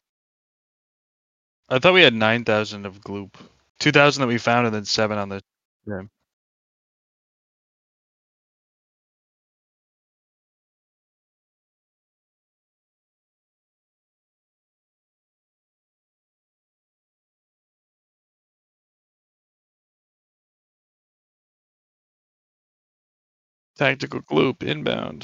A: I thought we had 9,000 of gloop. 2,000 that we found and then 7 on the yeah. Tactical gloop inbound.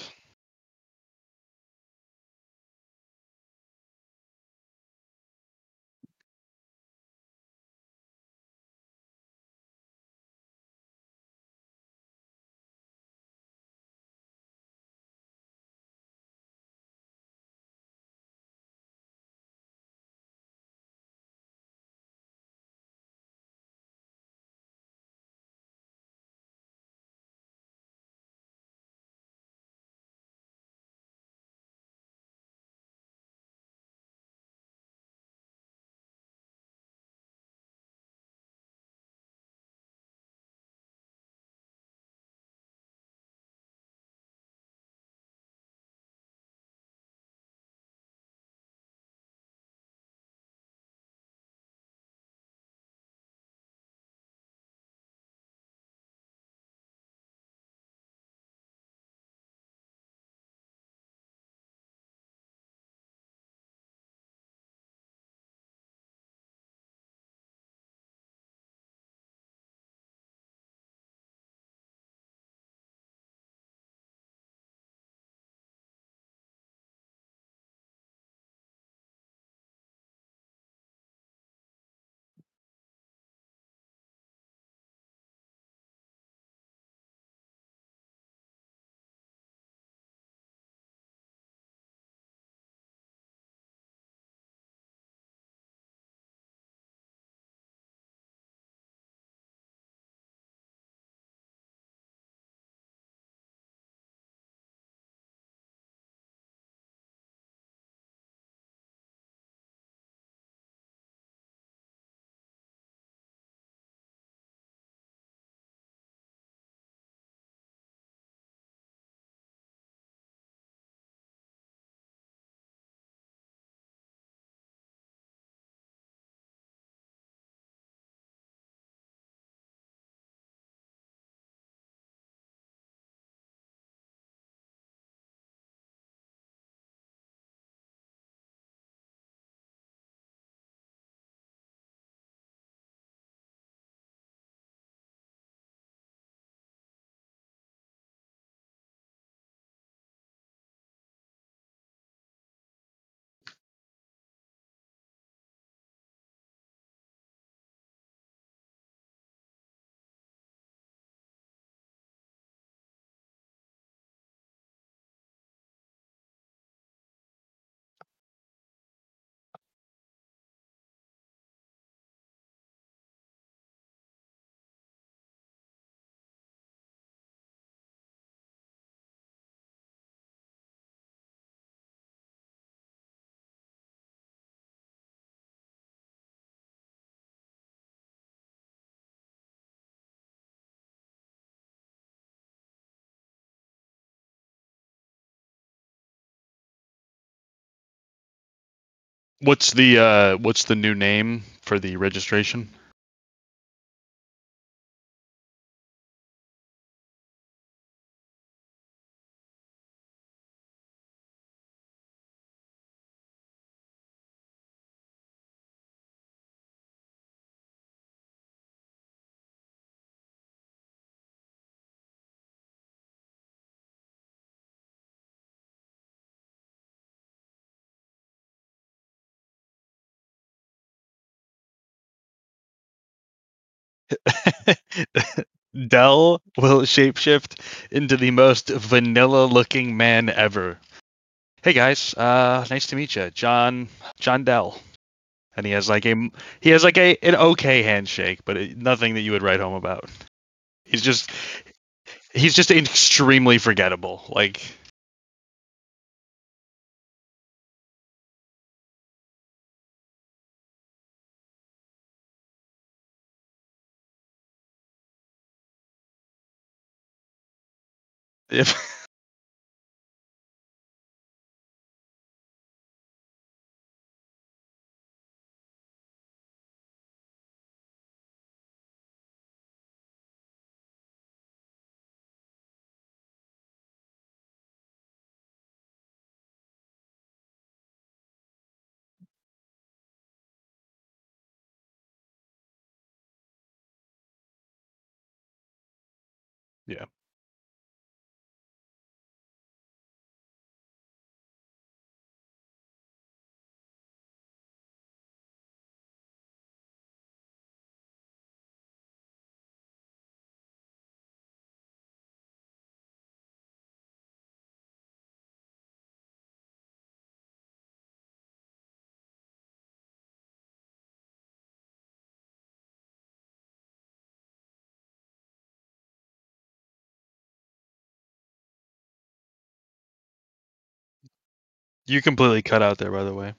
A: What's the new name for the registration? Dell will shapeshift into the most vanilla looking man ever. Hey guys, nice to meet you, John Dell. And he has like a an okay handshake, but nothing that you would write home about. He's just he's just extremely forgettable. Like if yeah. You completely cut out there, by the way.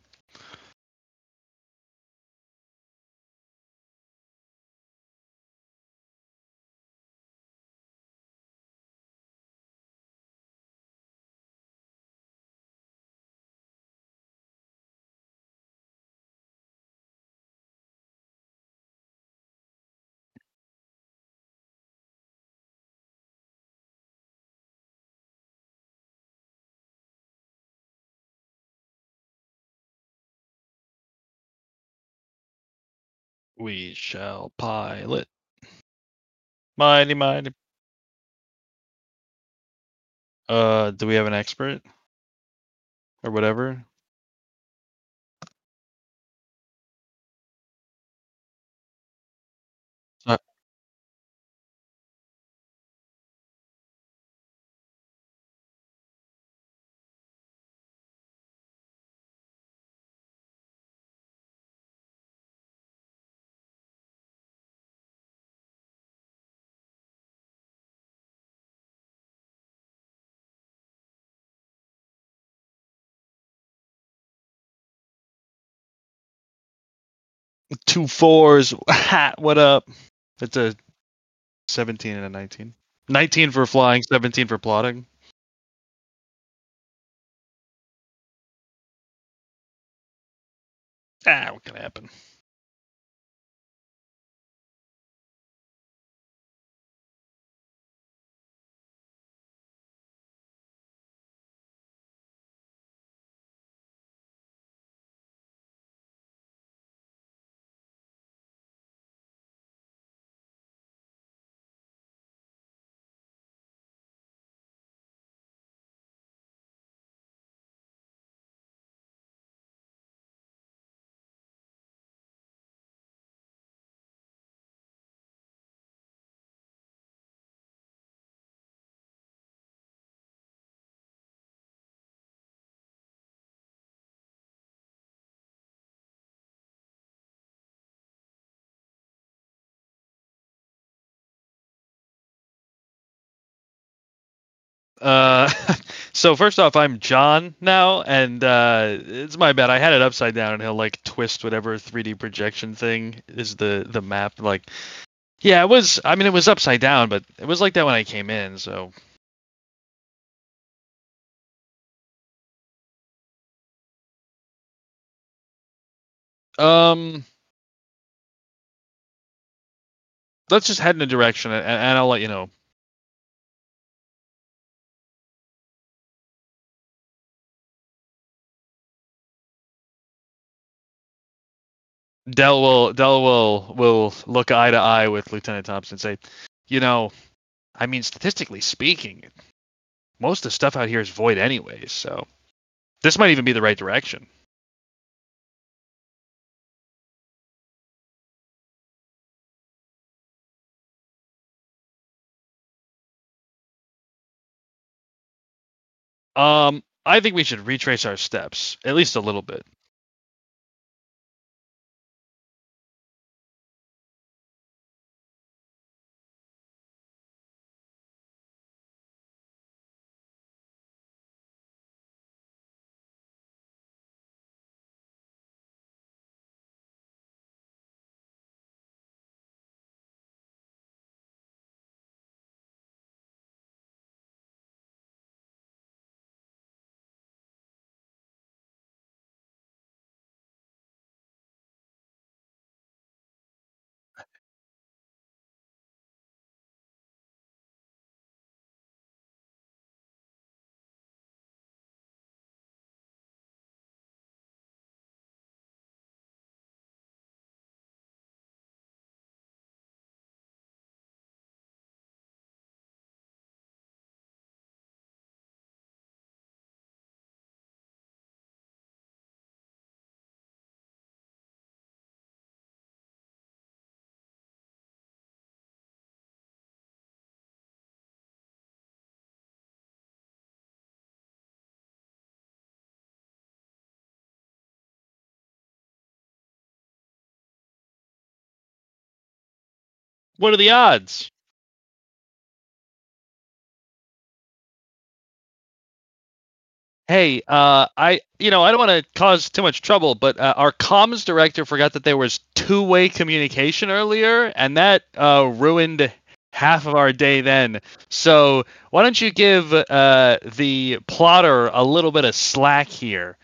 A: We shall pilot. Mighty, mighty. Do we have an expert or whatever? Uh, 2 4s. What up? It's a 17 and a 19. 19 for flying, 17 for plotting. What can happen? Uh, so first off, I'm John now, and it's my bad. I had it upside down, and he'll like twist whatever 3D projection thing is the map. Like, yeah, it was. I mean, it was upside down, but it was like that when I came in. So, um, let's just head in a direction, and I'll let you know. Dell will look eye to eye with Lieutenant Thompson and say, you know, I mean, statistically speaking, most of the stuff out here is void anyways. So this might even be the right direction. I think we should retrace our steps at least a little bit. What are the odds? Hey, I don't want to cause too much trouble, but our comms director forgot that there was two-way communication earlier, and that ruined half of our day then. So why don't you give the plotter a little bit of slack here?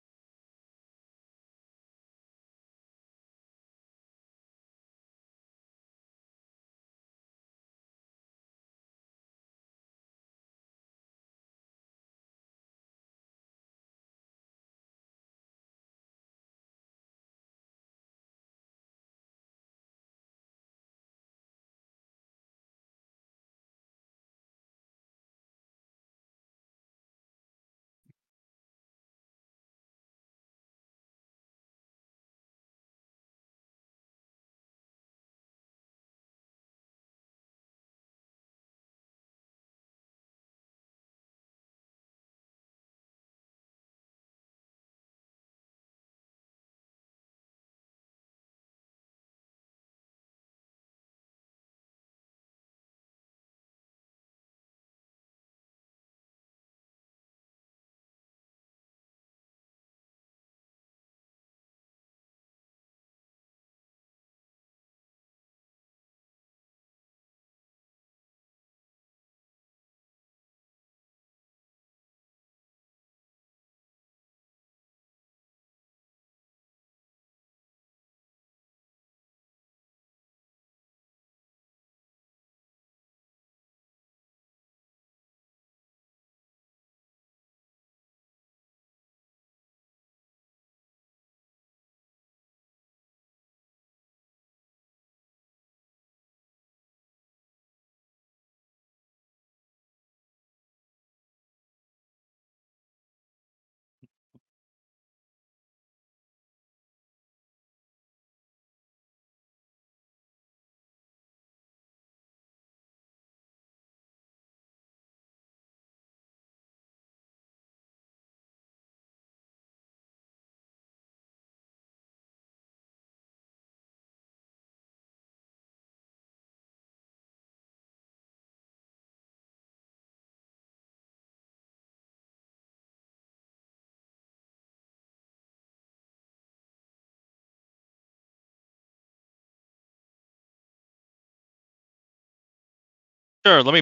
A: Sure,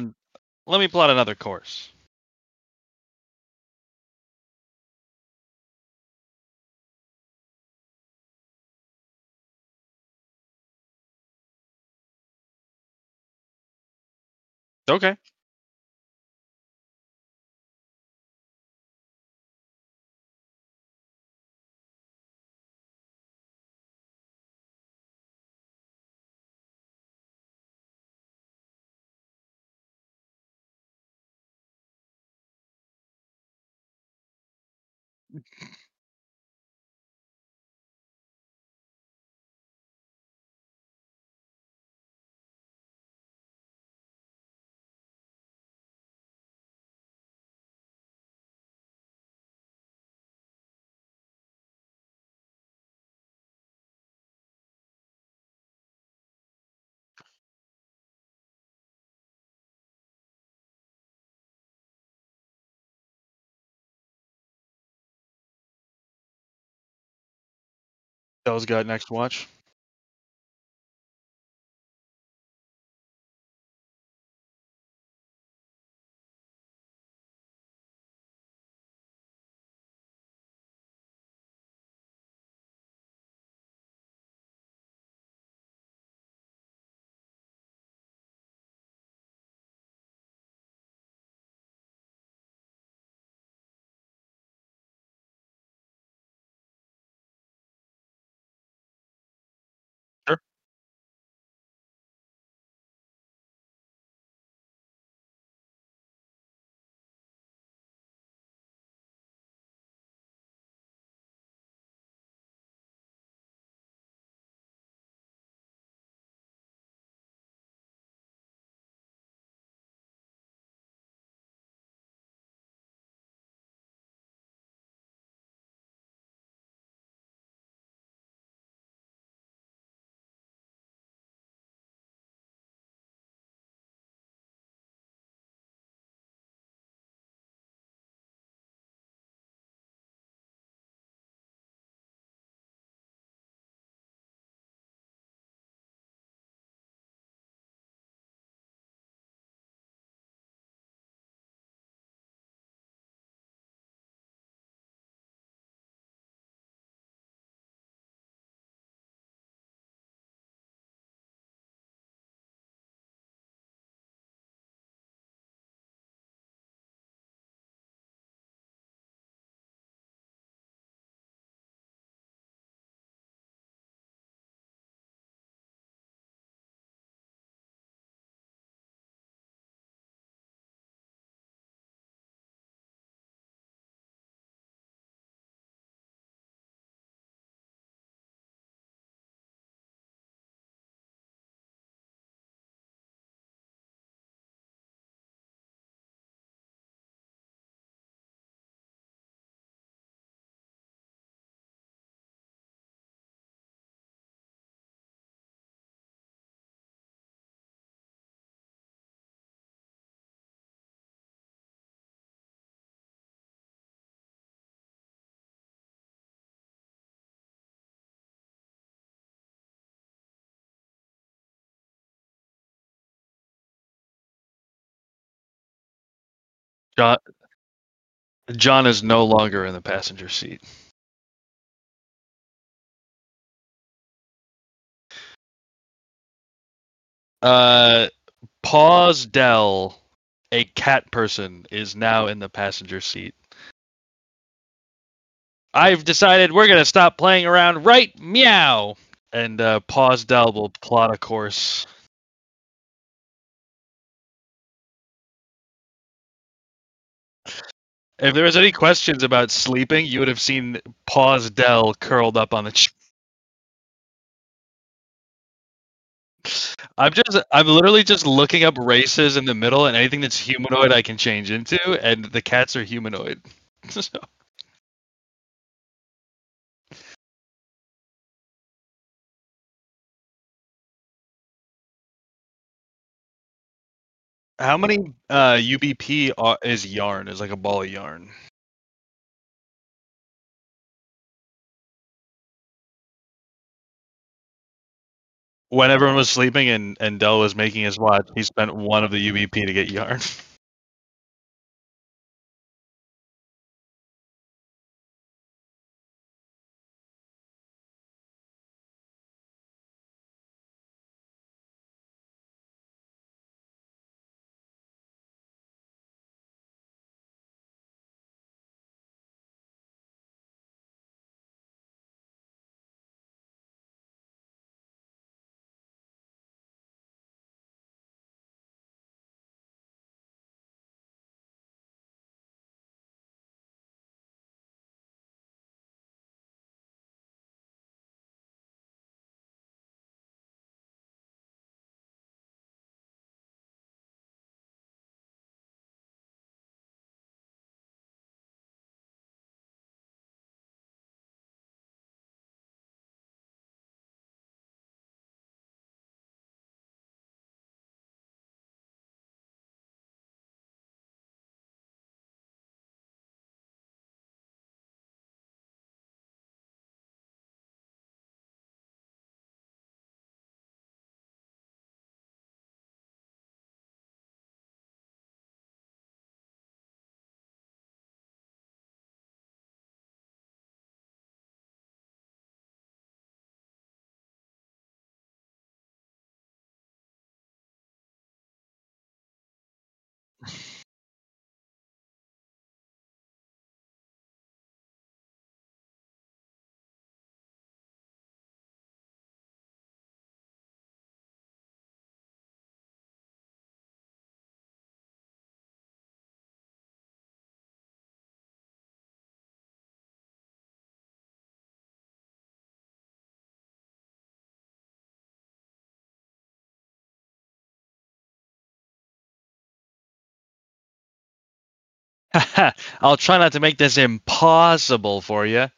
A: let me plot another course. Okay. Those got next watch. John John is no longer in the passenger seat. Uh, Pause Dell, a cat person, is now in the passenger seat. I've decided we're gonna stop playing around right meow. And Pause Dell will plot a course. If there was any questions about sleeping, you would have seen Pause Dell curled up on the I'm literally just looking up races in the middle, and anything that's humanoid I can change into, and the cats are humanoid. So, how many UBP is yarn? Is like a ball of yarn. When everyone was sleeping and Dell was making his watch, he spent one of the UBP to get yarn. I'll try not to make this impossible for you.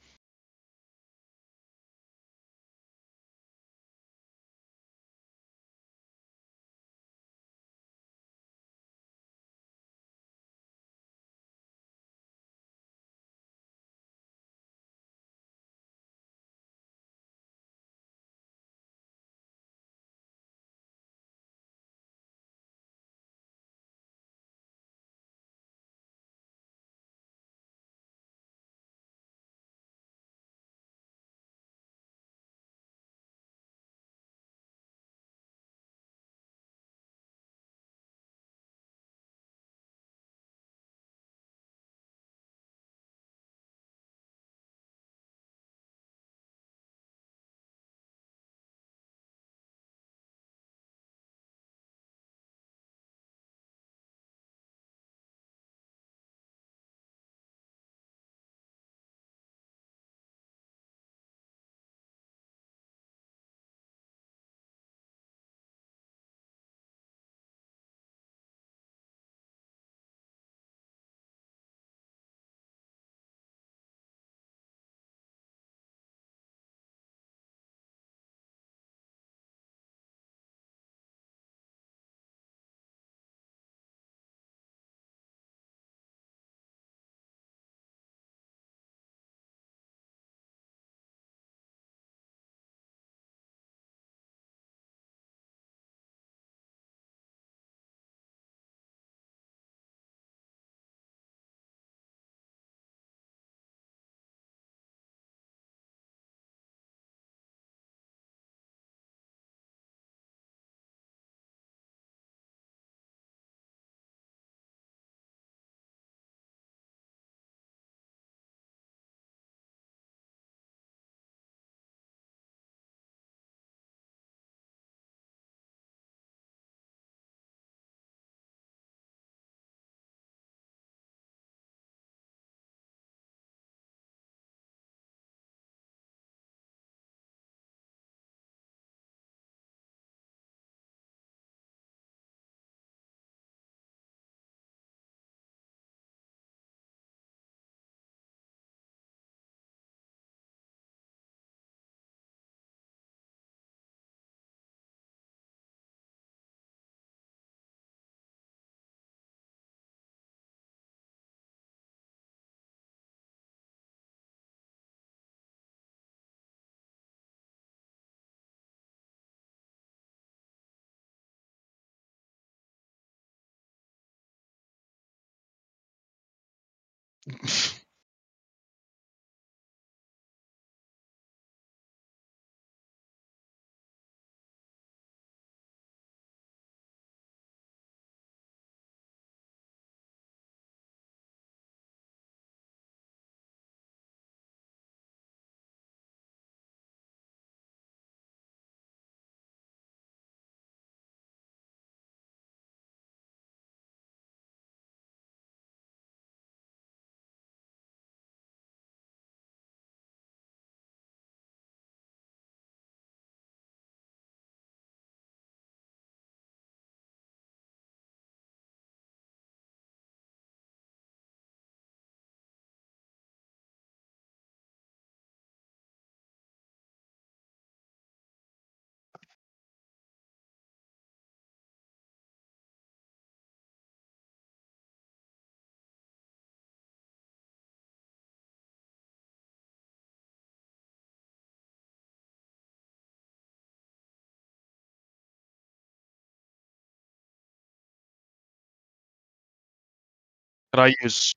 A: But I use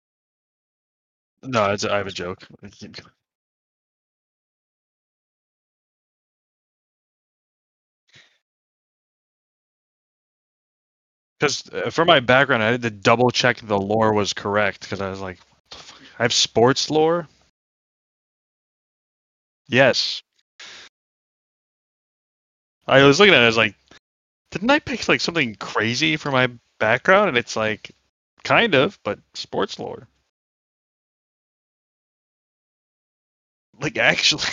A: no, I have a joke. Because for my background, I had to double check the lore was correct because I was like, what the fuck? I have sports lore. Yes, I was looking at it. I was like, didn't I pick like something crazy for my background? And it's like, kind of, but sports lore. Like actually,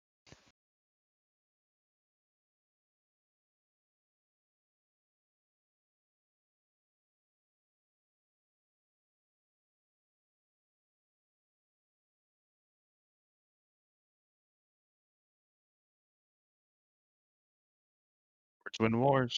A: Twin Wars.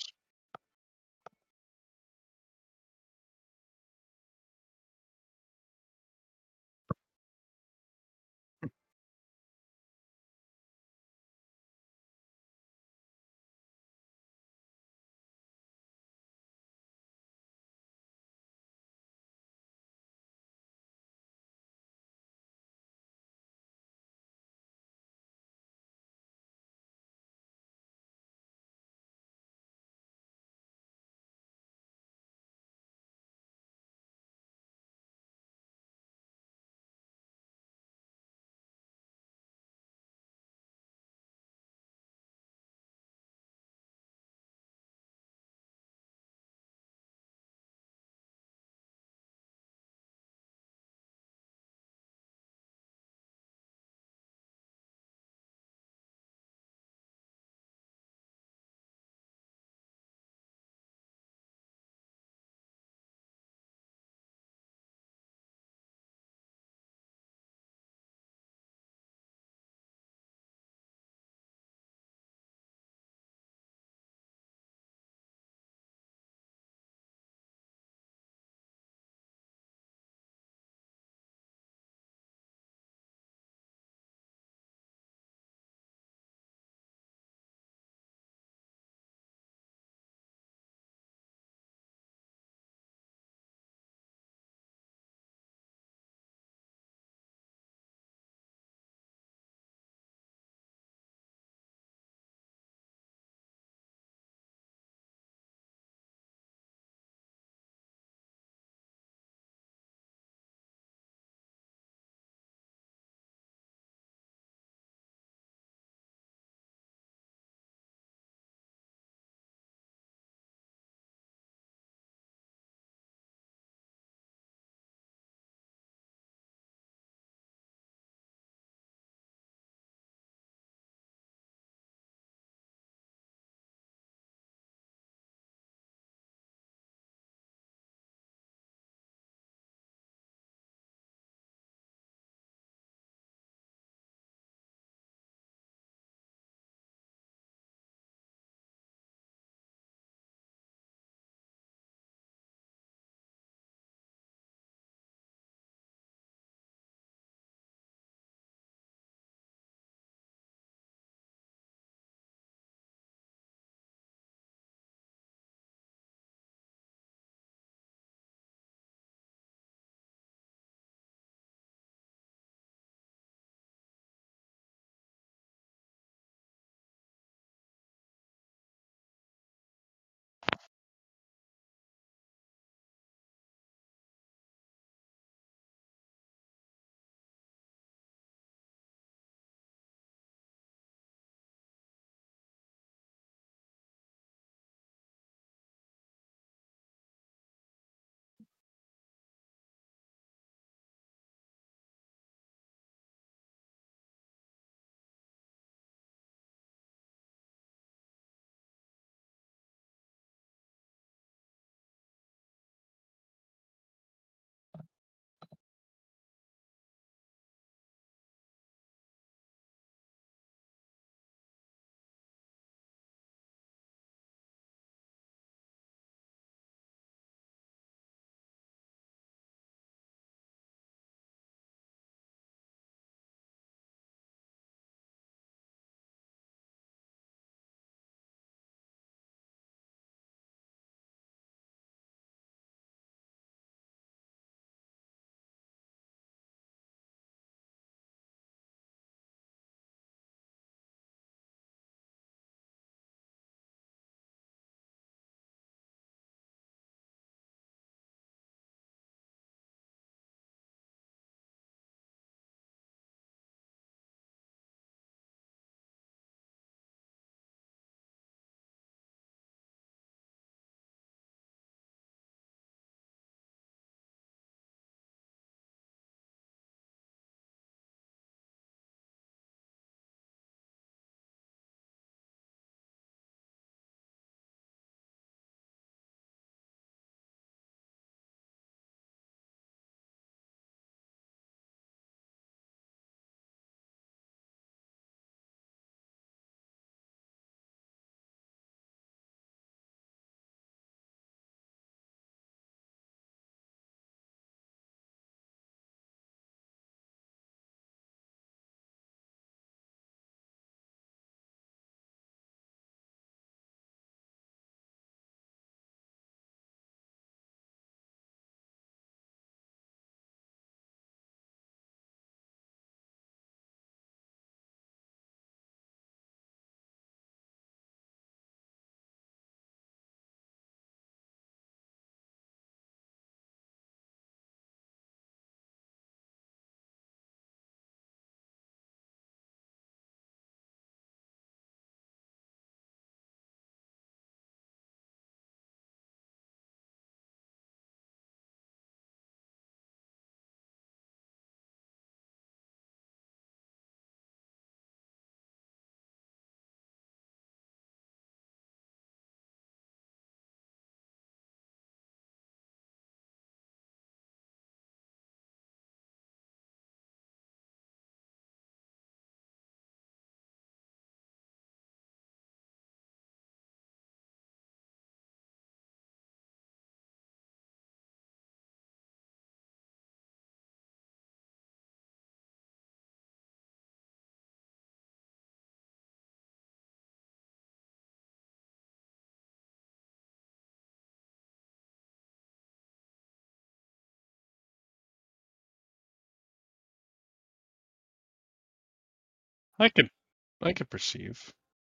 A: I could I could perceive.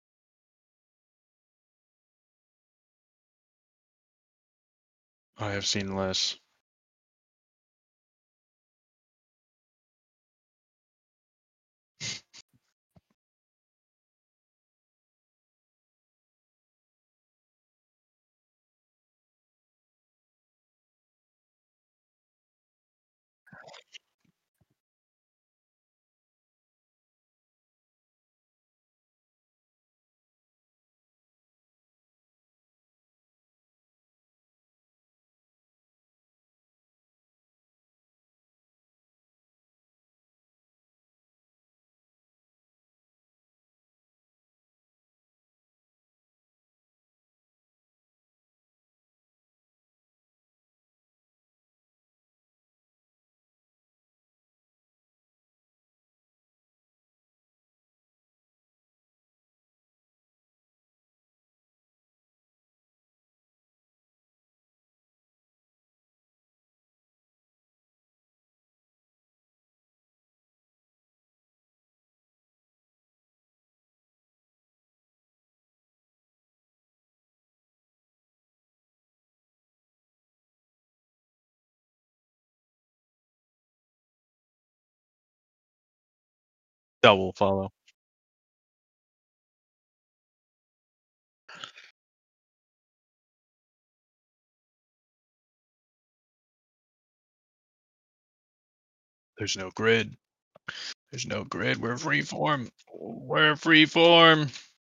A: I have seen less. That will follow. There's no grid. There's no grid. We're free form. We're free form.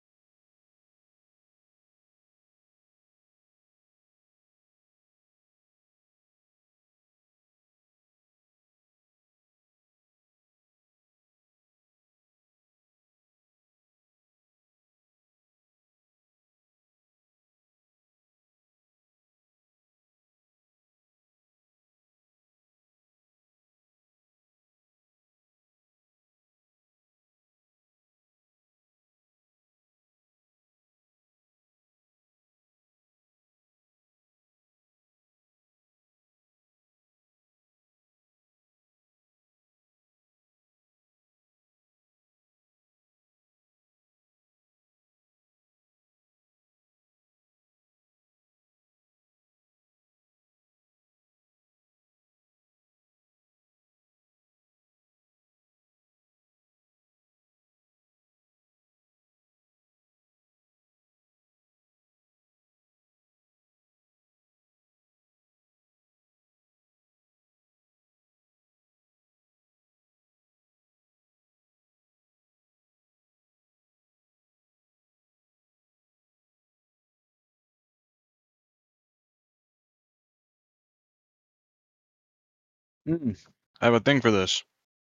A: Mm. I have a thing for this.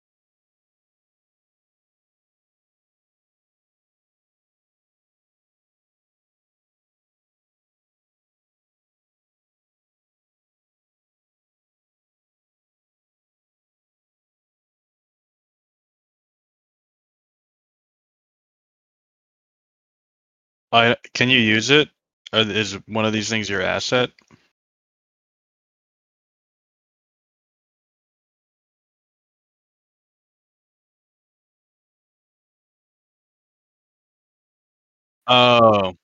A: I can you use it? Is one of these things your asset? Oh,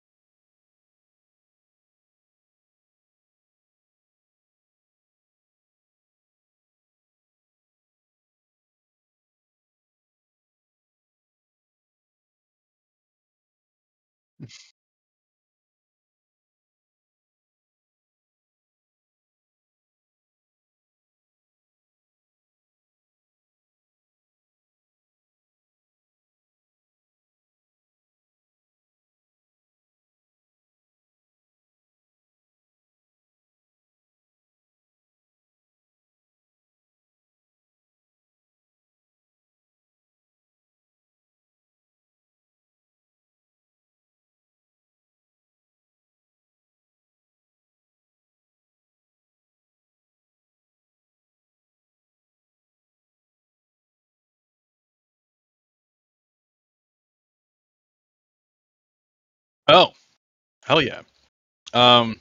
A: oh, hell yeah. Um,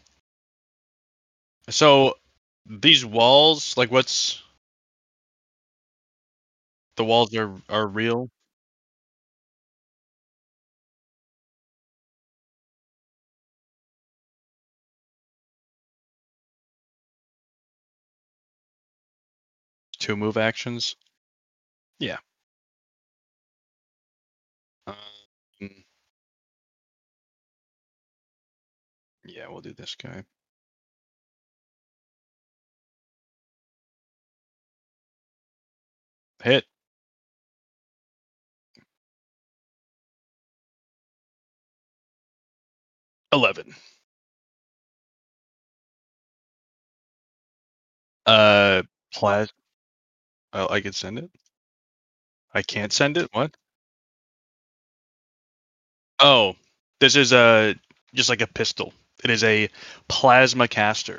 A: so these walls, like what's the walls are real? 2 move actions. Yeah. Um, yeah, we'll do this guy. Hit. $11. Uh, plas. Oh, I can send it. I can't send it. What? Oh, this is just like a pistol. It is a plasma caster.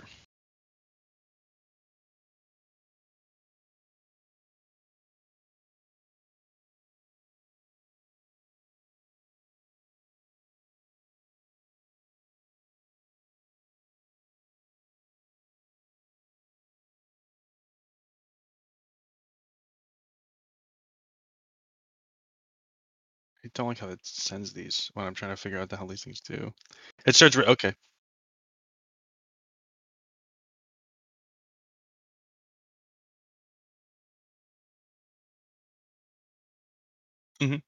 A: I don't like how it sends these when I'm trying to figure out the hell these things do. It starts. Okay. Hmm.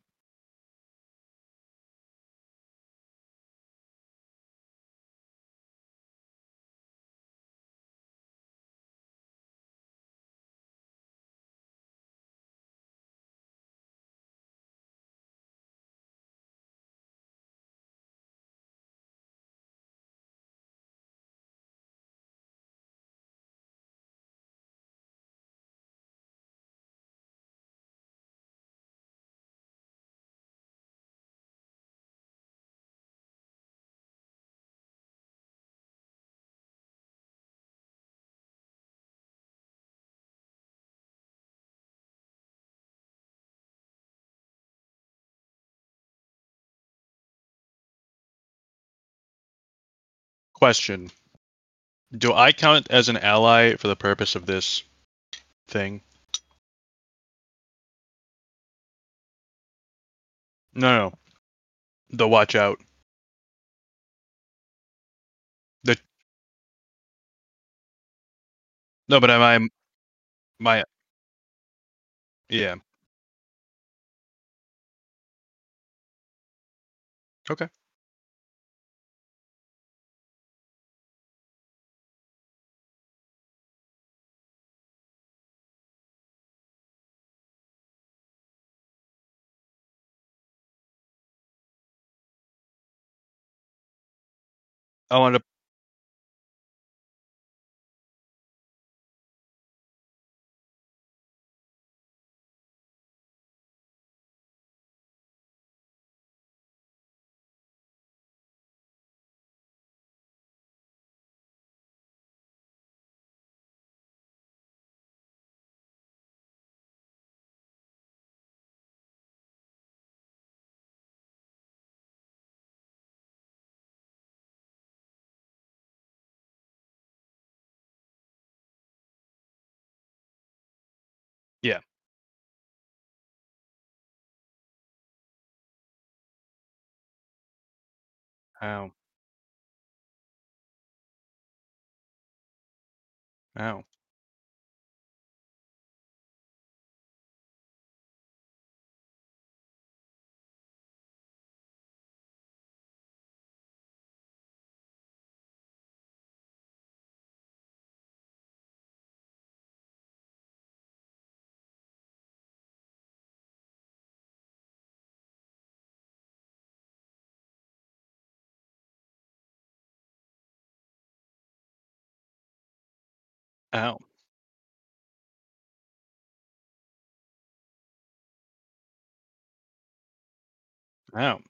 A: Question: do I count as an ally for the purpose of this thing? No, no. The watch out. The no, but am I my yeah. Okay. I wanted to. Yeah. Ow. Ow. Ow. Ow.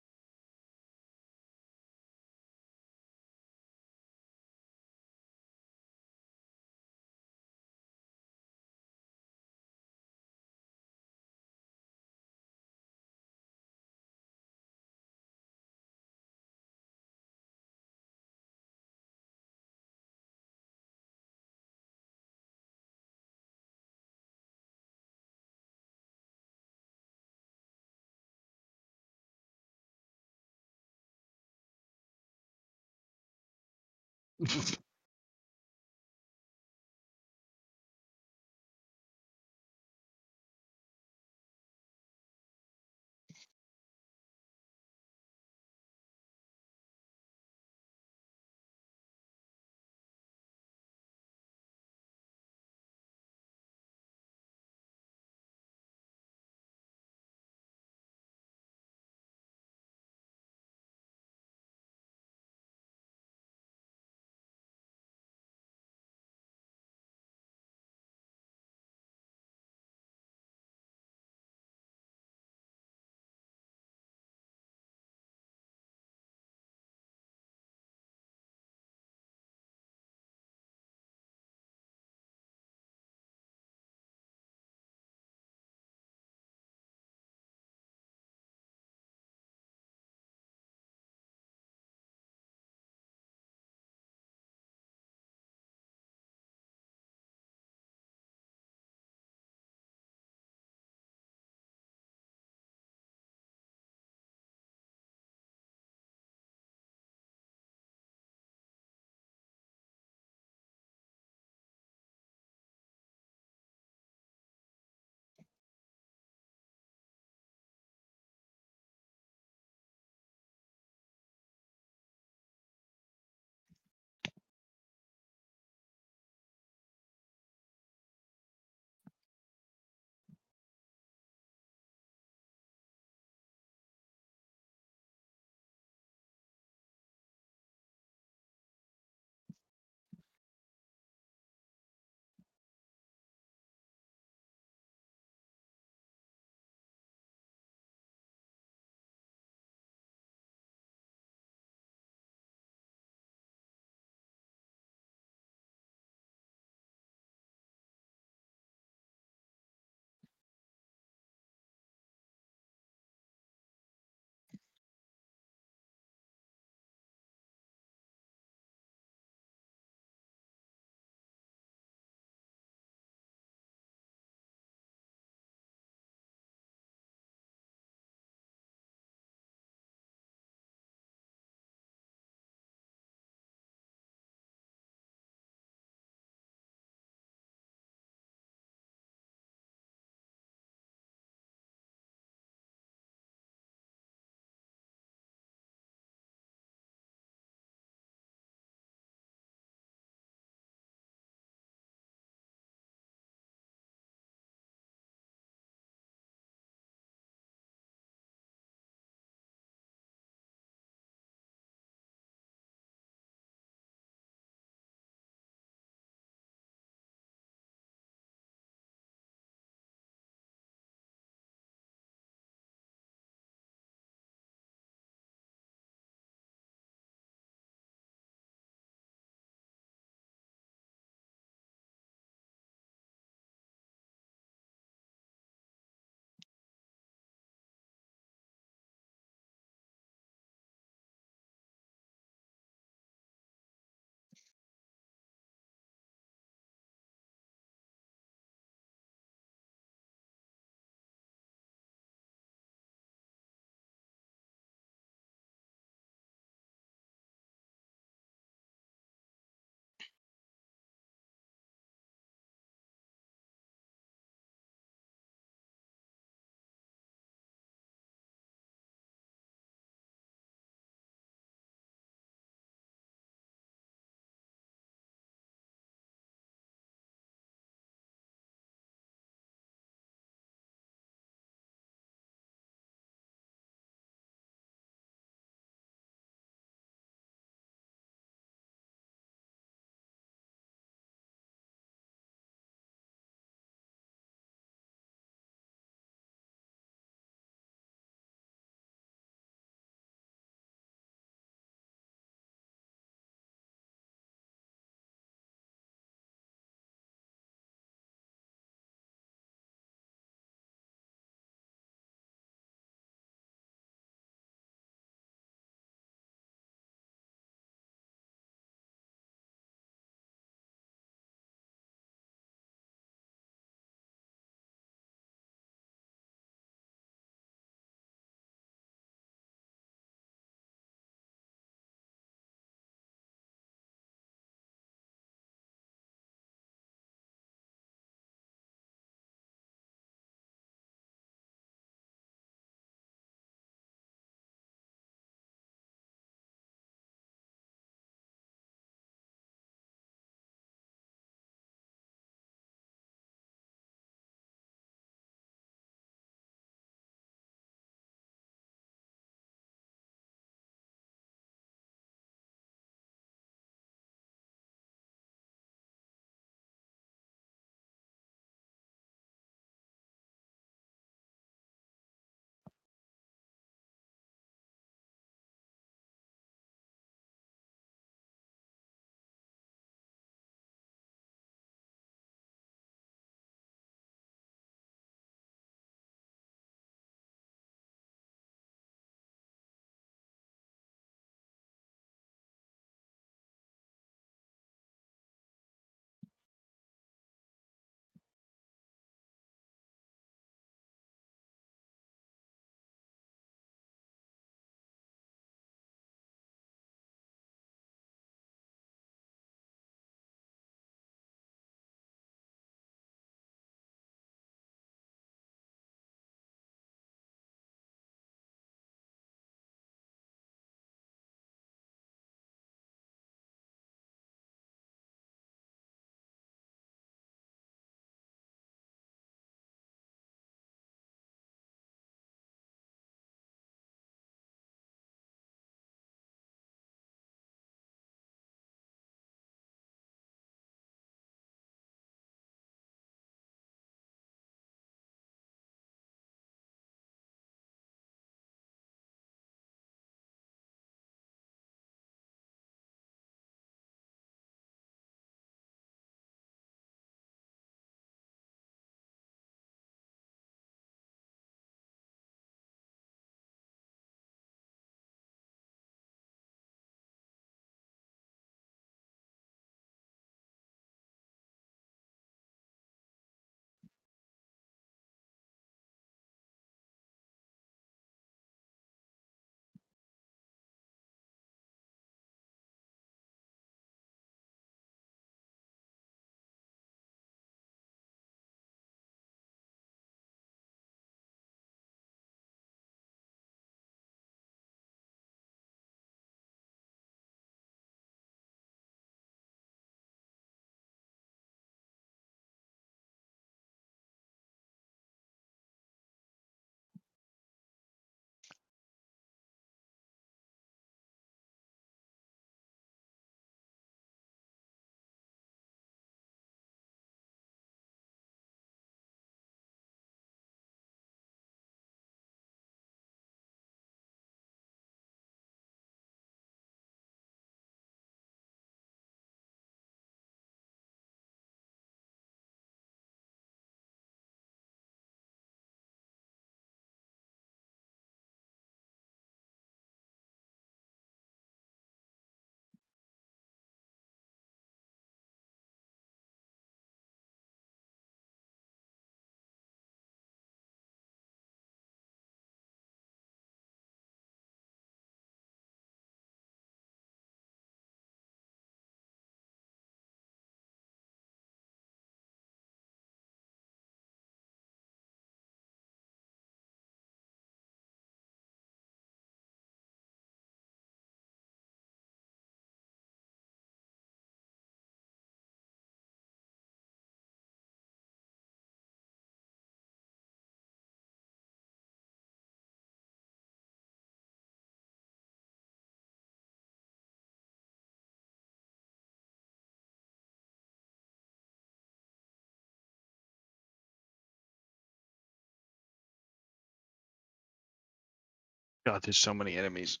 A: God, there's so many enemies.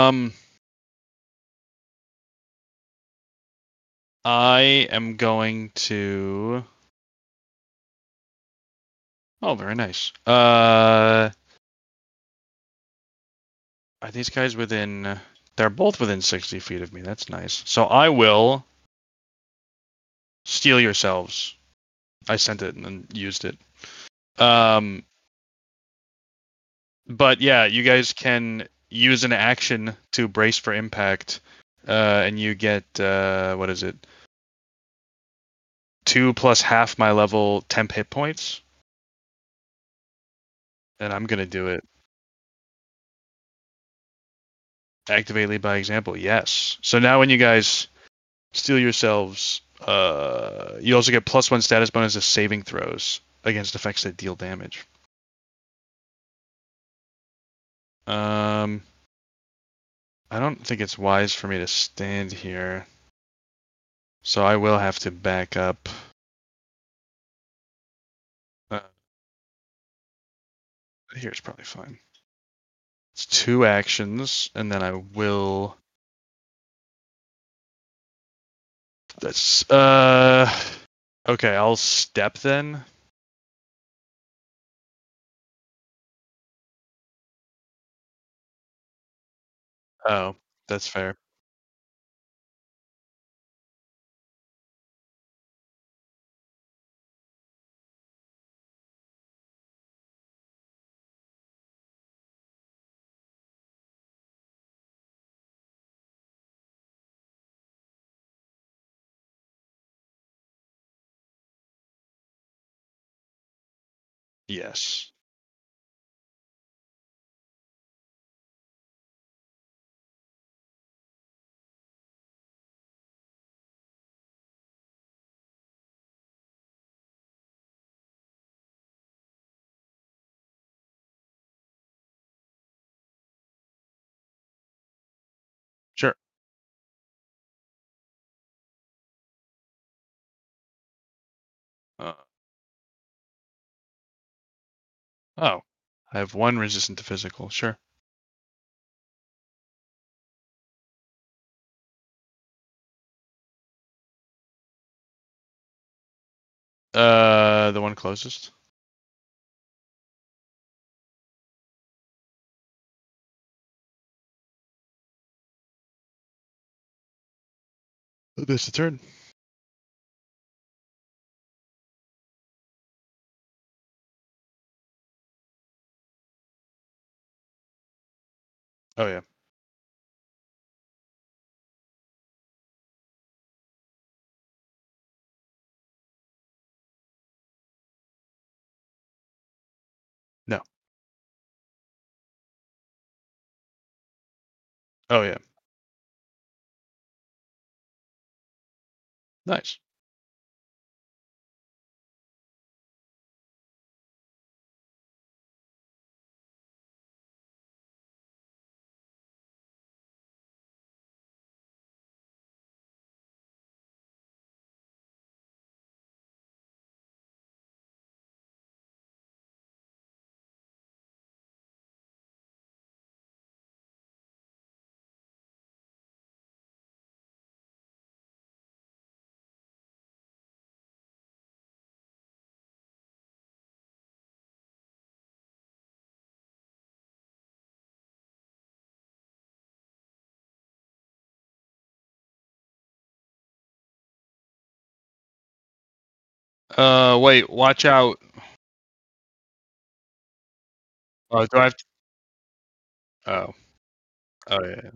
A: I am going to. Oh, very nice. Are these guys within? They're both within 60 feet of me. That's nice. So I will steal yourselves. I sent it and then used it. Um, but yeah, you guys can use an action to brace for impact, and you get what is it? 2 plus half my level temp hit points, and I'm gonna do it. Activate lead by example. Yes. So now when you guys steal yourselves, you also get +1 status bonus to saving throws against effects that deal damage. Um, I don't think it's wise for me to stand here, so I will have to back up. Uh, Here's probably fine. It's 2 actions, and then I will. That's okay. I'll step then. Oh, that's fair. Yes. Sure. Uh, oh, I have 1 resistant to physical. Sure. The one closest. This the turn. Oh yeah. No. Oh yeah. Nice. Wait. Watch out. Oh, do I have? Oh. Oh yeah.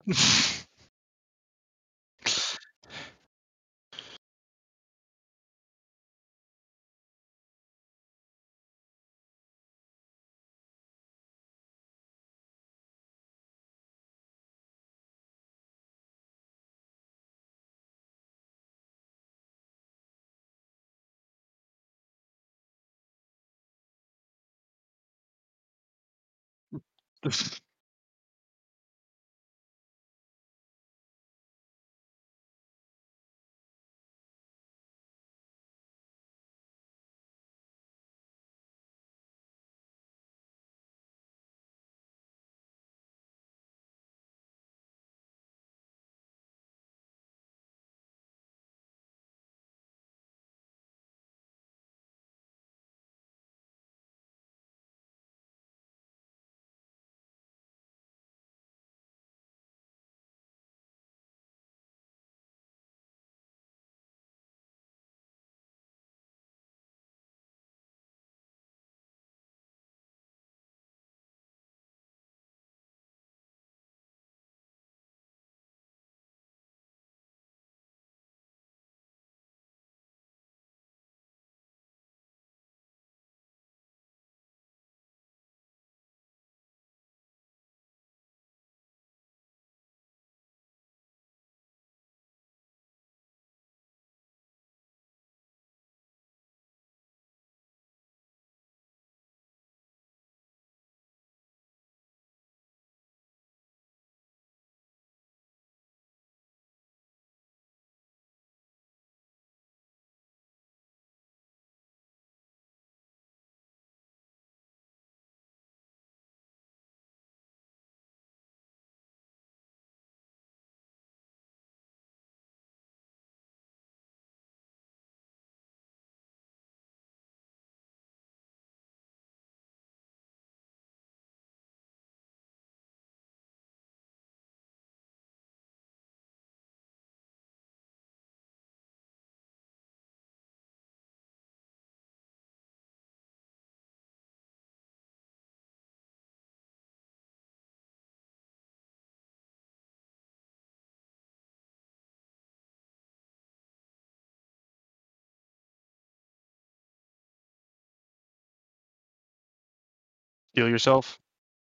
A: Heal yourself.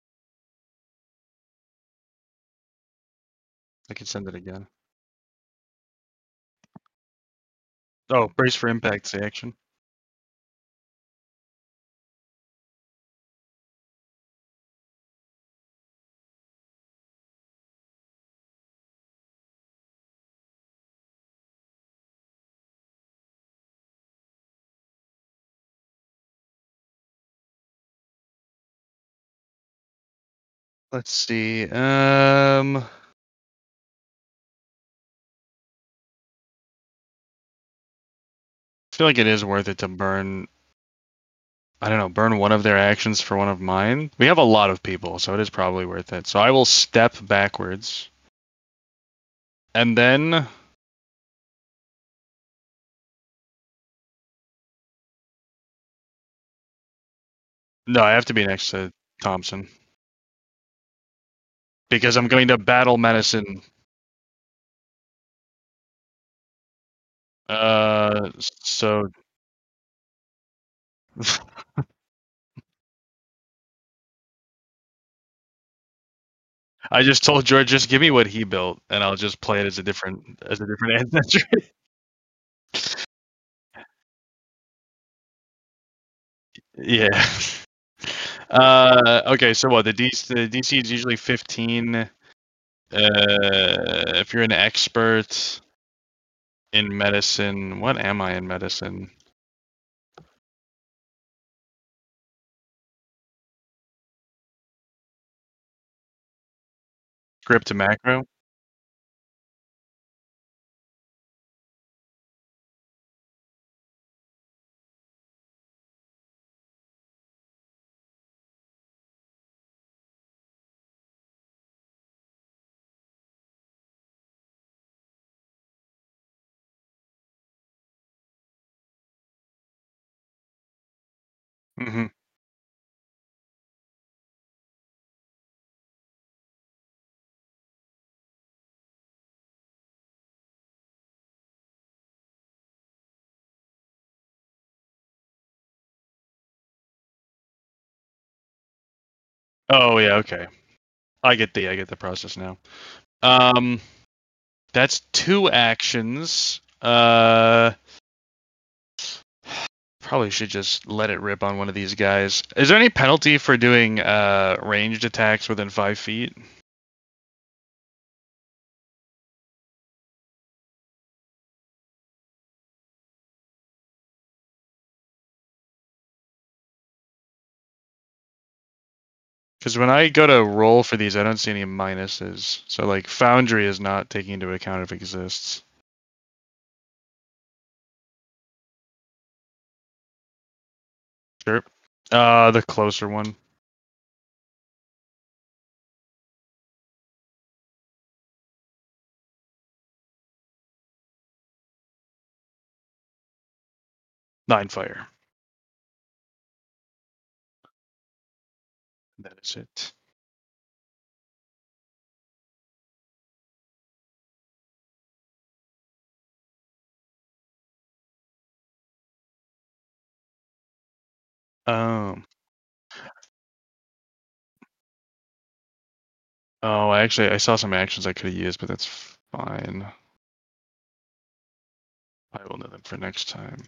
A: I can send it again. Oh, brace for impact. Say action. Let's see. I feel like it is worth it to burn. I don't know, burn one of their actions for one of mine. We have a lot of people, so it is probably worth it. So I will step backwards, and then no, I have to be next to Thompson because I'm going to battle medicine. So I just told George, just give me what he built, and I'll just play it as a different ancestry. Yeah. Okay. So what the DC is usually 15. If you're an expert in medicine, what am I in medicine? Script to macro. Hmm. Oh yeah, okay. I get the process now. Um, that's two actions. Probably should just let it rip on one of these guys. Is there any penalty for doing ranged attacks within 5 feet? Because when I go to roll for these, I don't see any minuses. So like Foundry is not taking into account if it exists. Sure. The closer one. 9 fire. That is it. Um. Oh, actually, I saw some actions I could have used, but that's fine. I will know them for next time.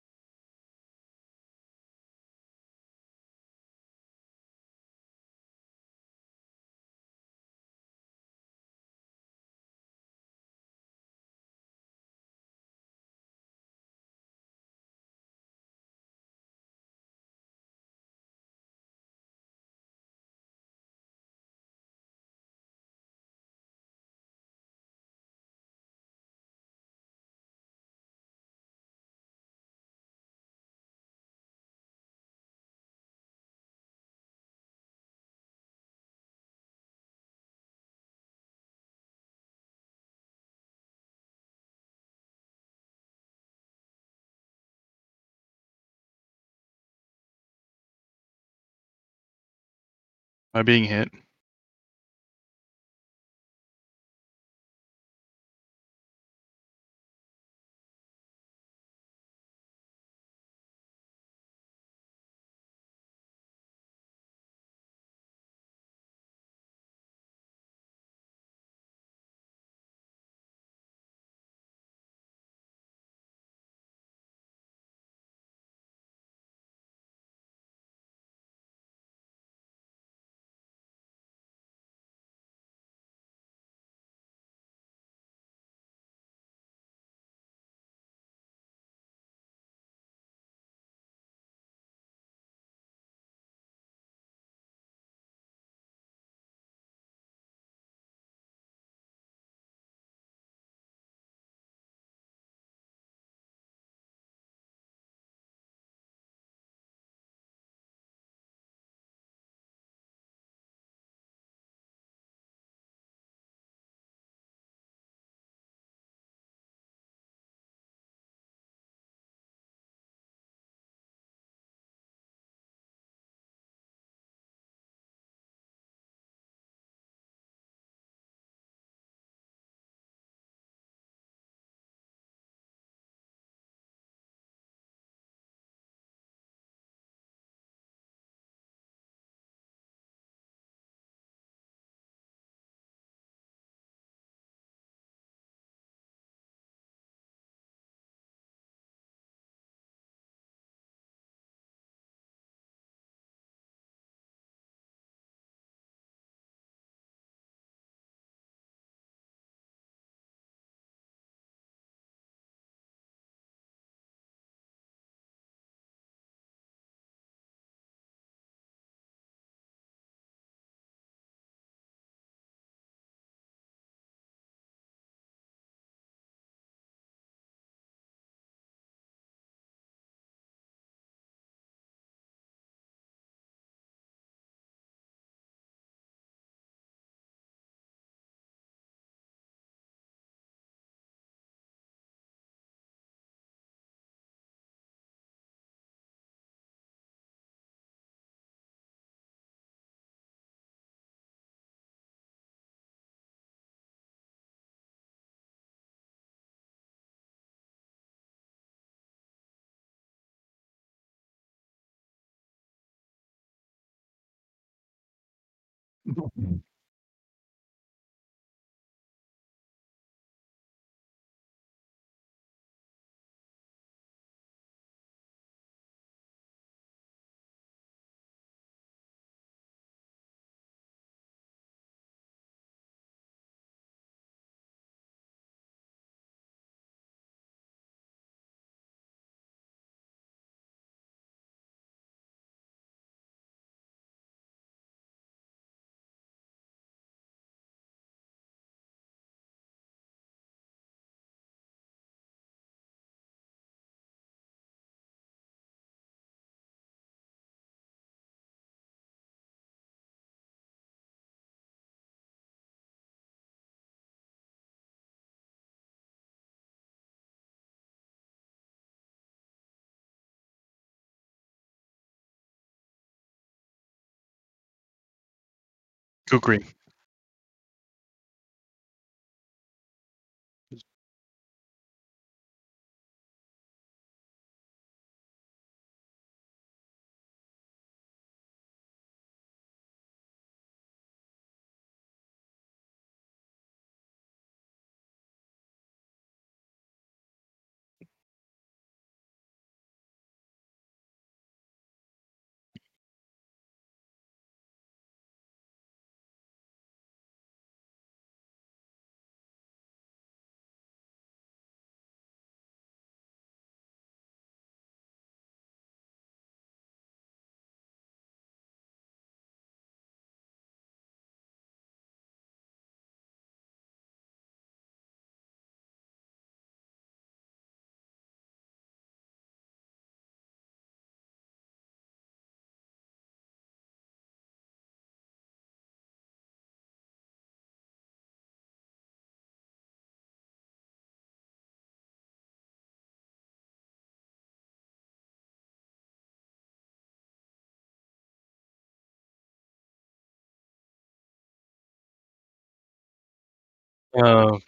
A: Am I being hit? Kukri. Uh,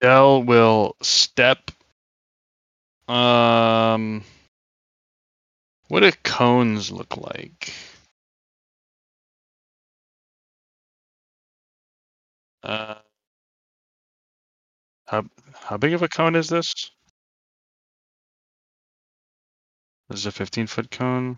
A: Dell will step. Um, what do cones look like? Uh, how how big of a cone is this? This is a 15-foot cone.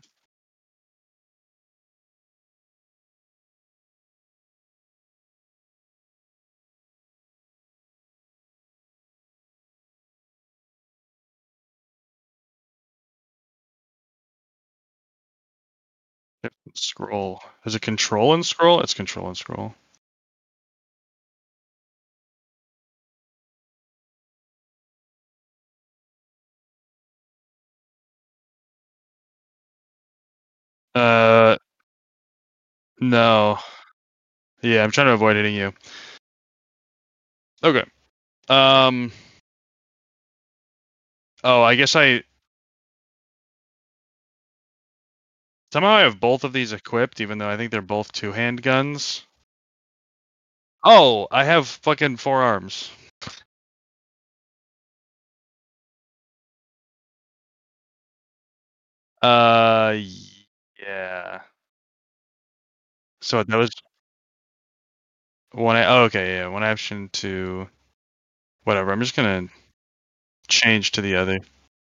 A: Yep, scroll. Is it control and scroll? It's control and scroll. Uh, no. Yeah, I'm trying to avoid hitting you. Okay. Um. Oh, I guess somehow I have both of these equipped, even though I think they're both two-hand guns. Oh, I have fucking four arms. Uh, yeah. So that was one. Oh, okay, yeah. One action to whatever. I'm just gonna change to the other.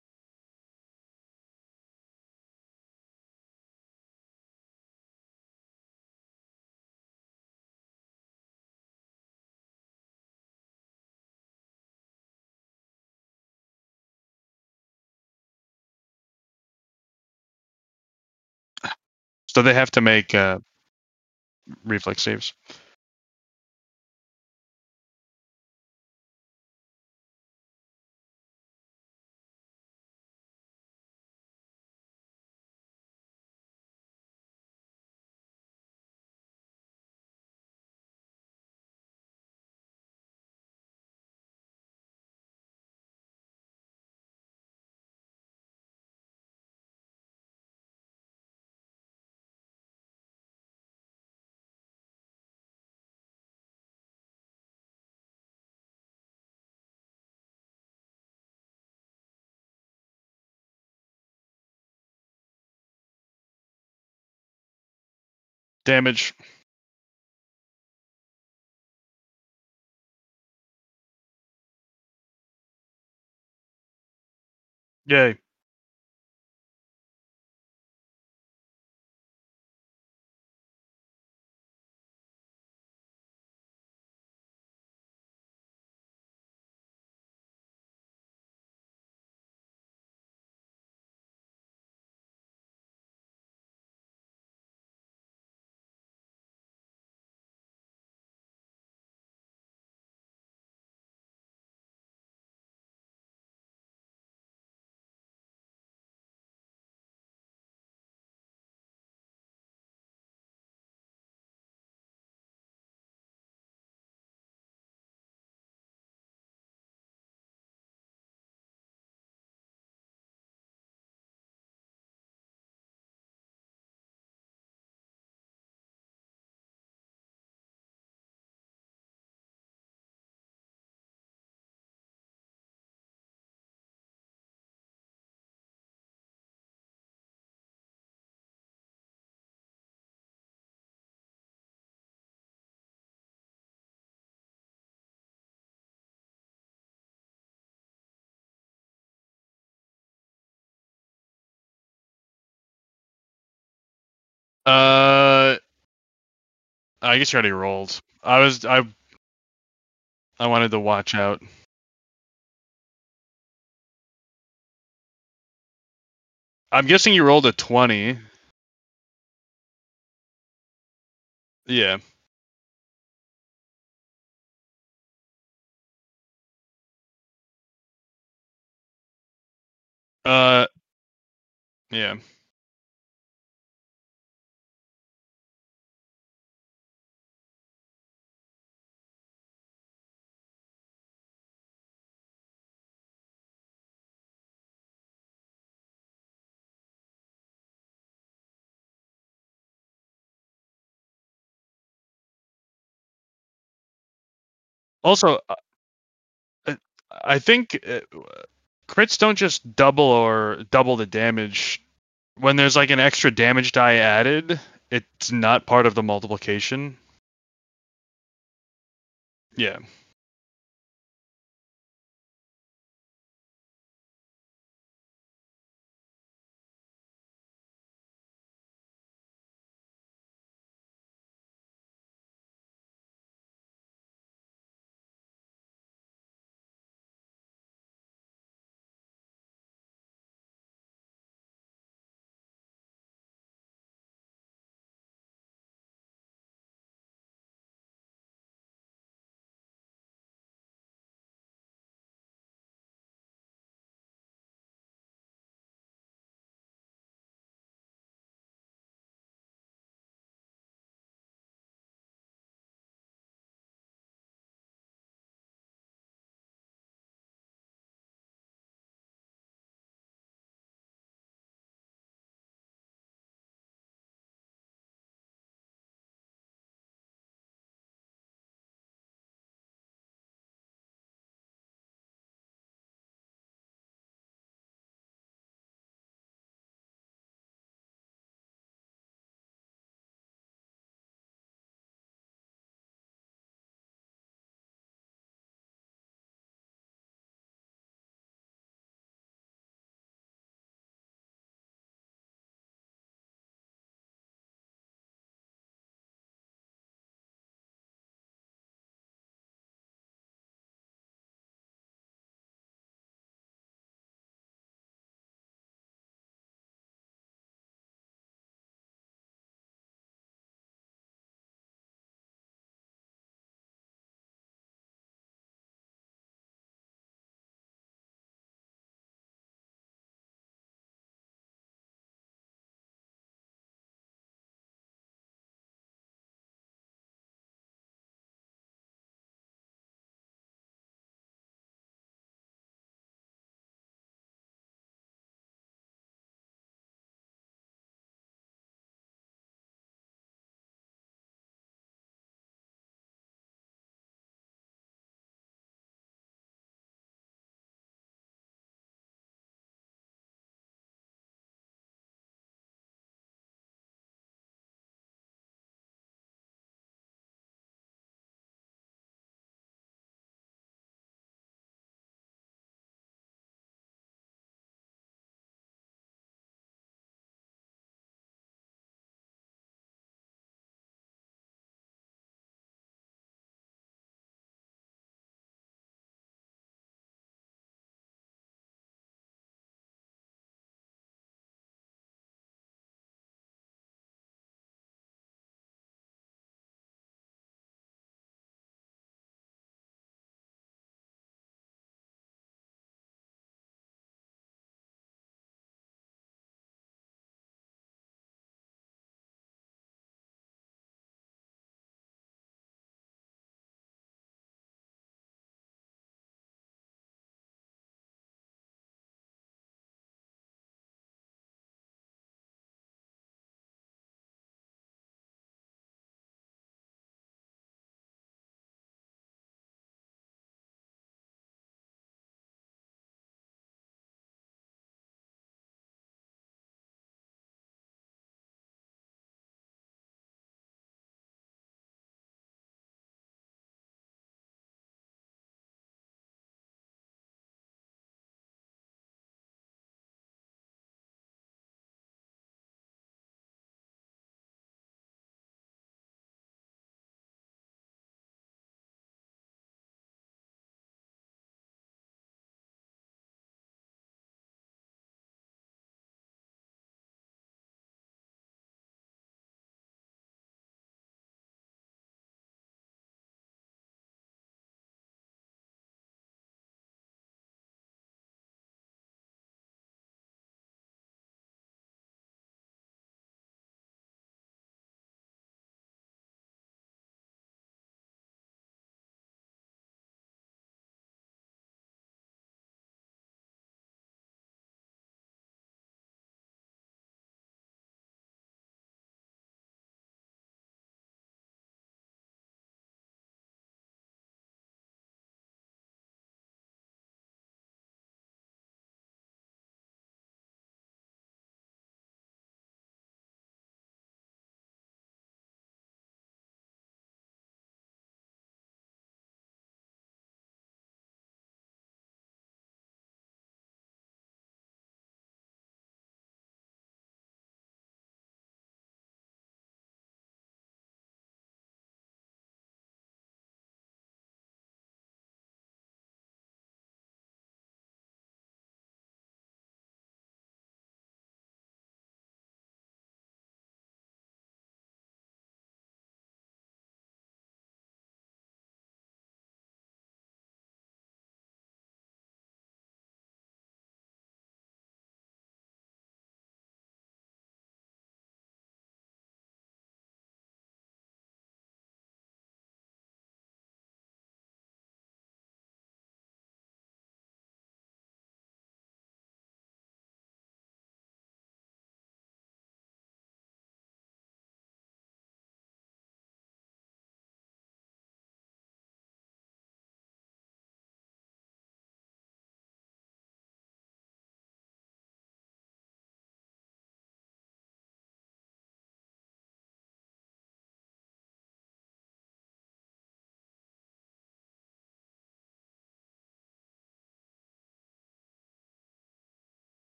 A: So they have to make reflex saves. Damage. Yay. Uh, I guess you already rolled. I wanted to watch out. I'm guessing you rolled a 20. Yeah. Uh, yeah. Also, I think crits don't just double the damage. When there's like an extra damage die added, it's not part of the multiplication. Yeah.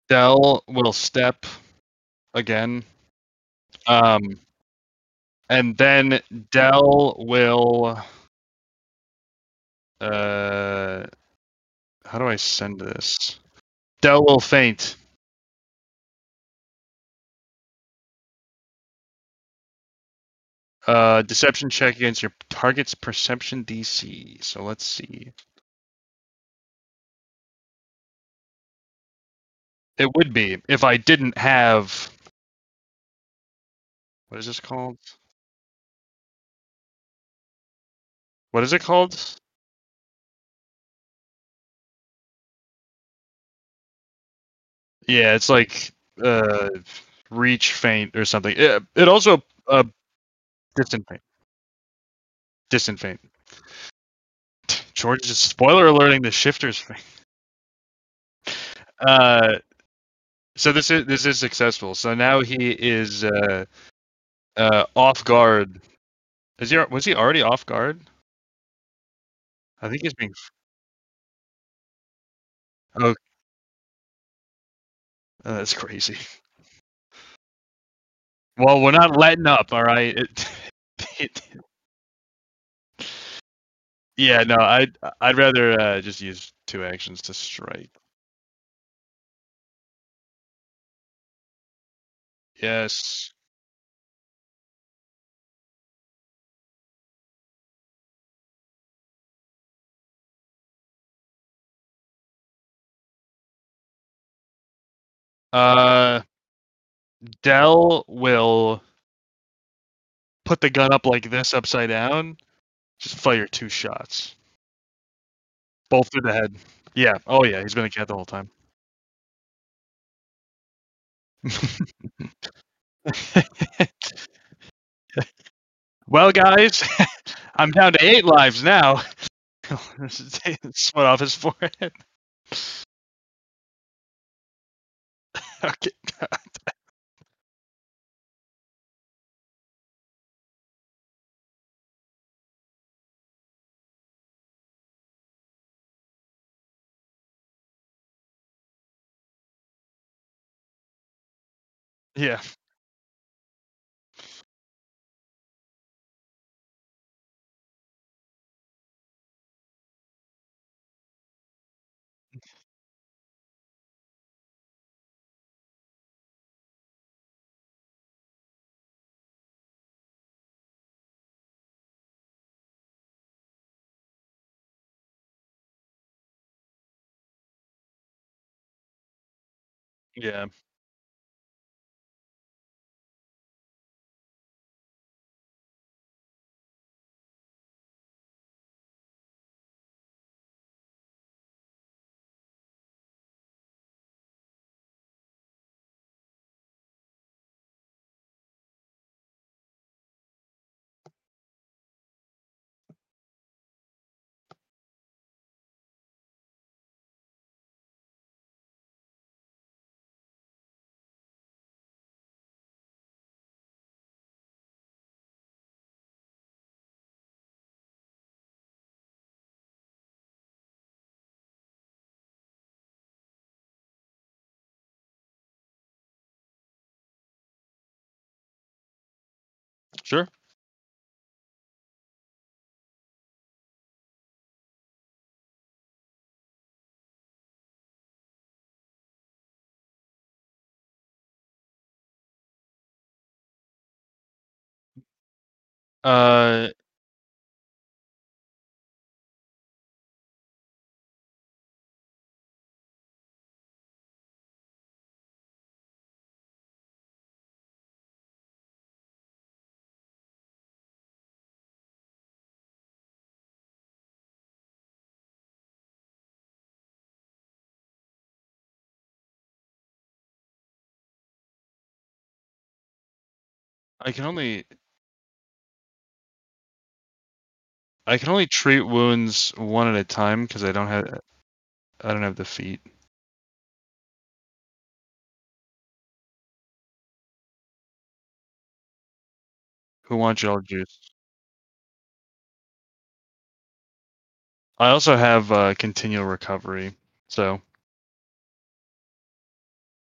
A: Dell will step again. Um, and then Dell will. Uh, how do I send this? Dell will faint. Deception check against your target's perception DC. So let's see. It would be if I didn't have. What is this called? What is it called? Yeah, it's like reach faint or something. It also distant faint. Distant faint. George is spoiler alerting the shifters. Uh, so this is successful. So now he is off guard. Was he already off guard? I think he's being. Oh, that's crazy. Well, we're not letting up, all right. It, yeah, no, I'd rather just use two actions to strike. Yes. Uh, Dell will put the gun up like this, upside down. Just fire two shots, both through the head. Yeah. Oh yeah, he's been a cat the whole time. Well, guys, I'm down to 8 lives now. Sweat off his forehead. Okay. Yeah. Yeah. Sure. Uh, I can only I can only treat wounds one at a time because I don't have the feat. Who wants y'all juice? I also have continual recovery. So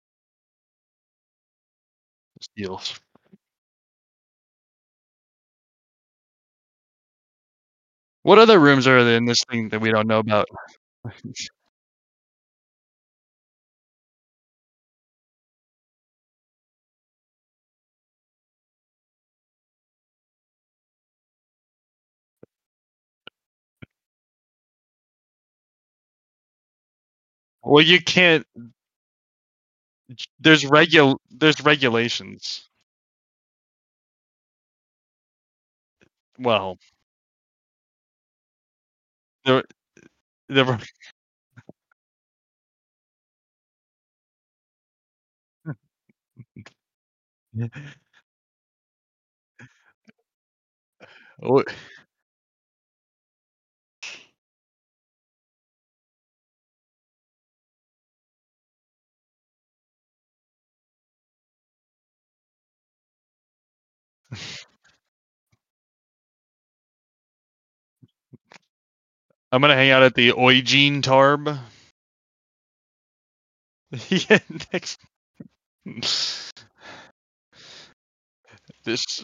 A: Eels. What other rooms are there in this thing that we don't know about? Well, you can't. There's regulations. Well, there there were. I'm gonna hang out at the Eugene Tarb. Yeah, next. This.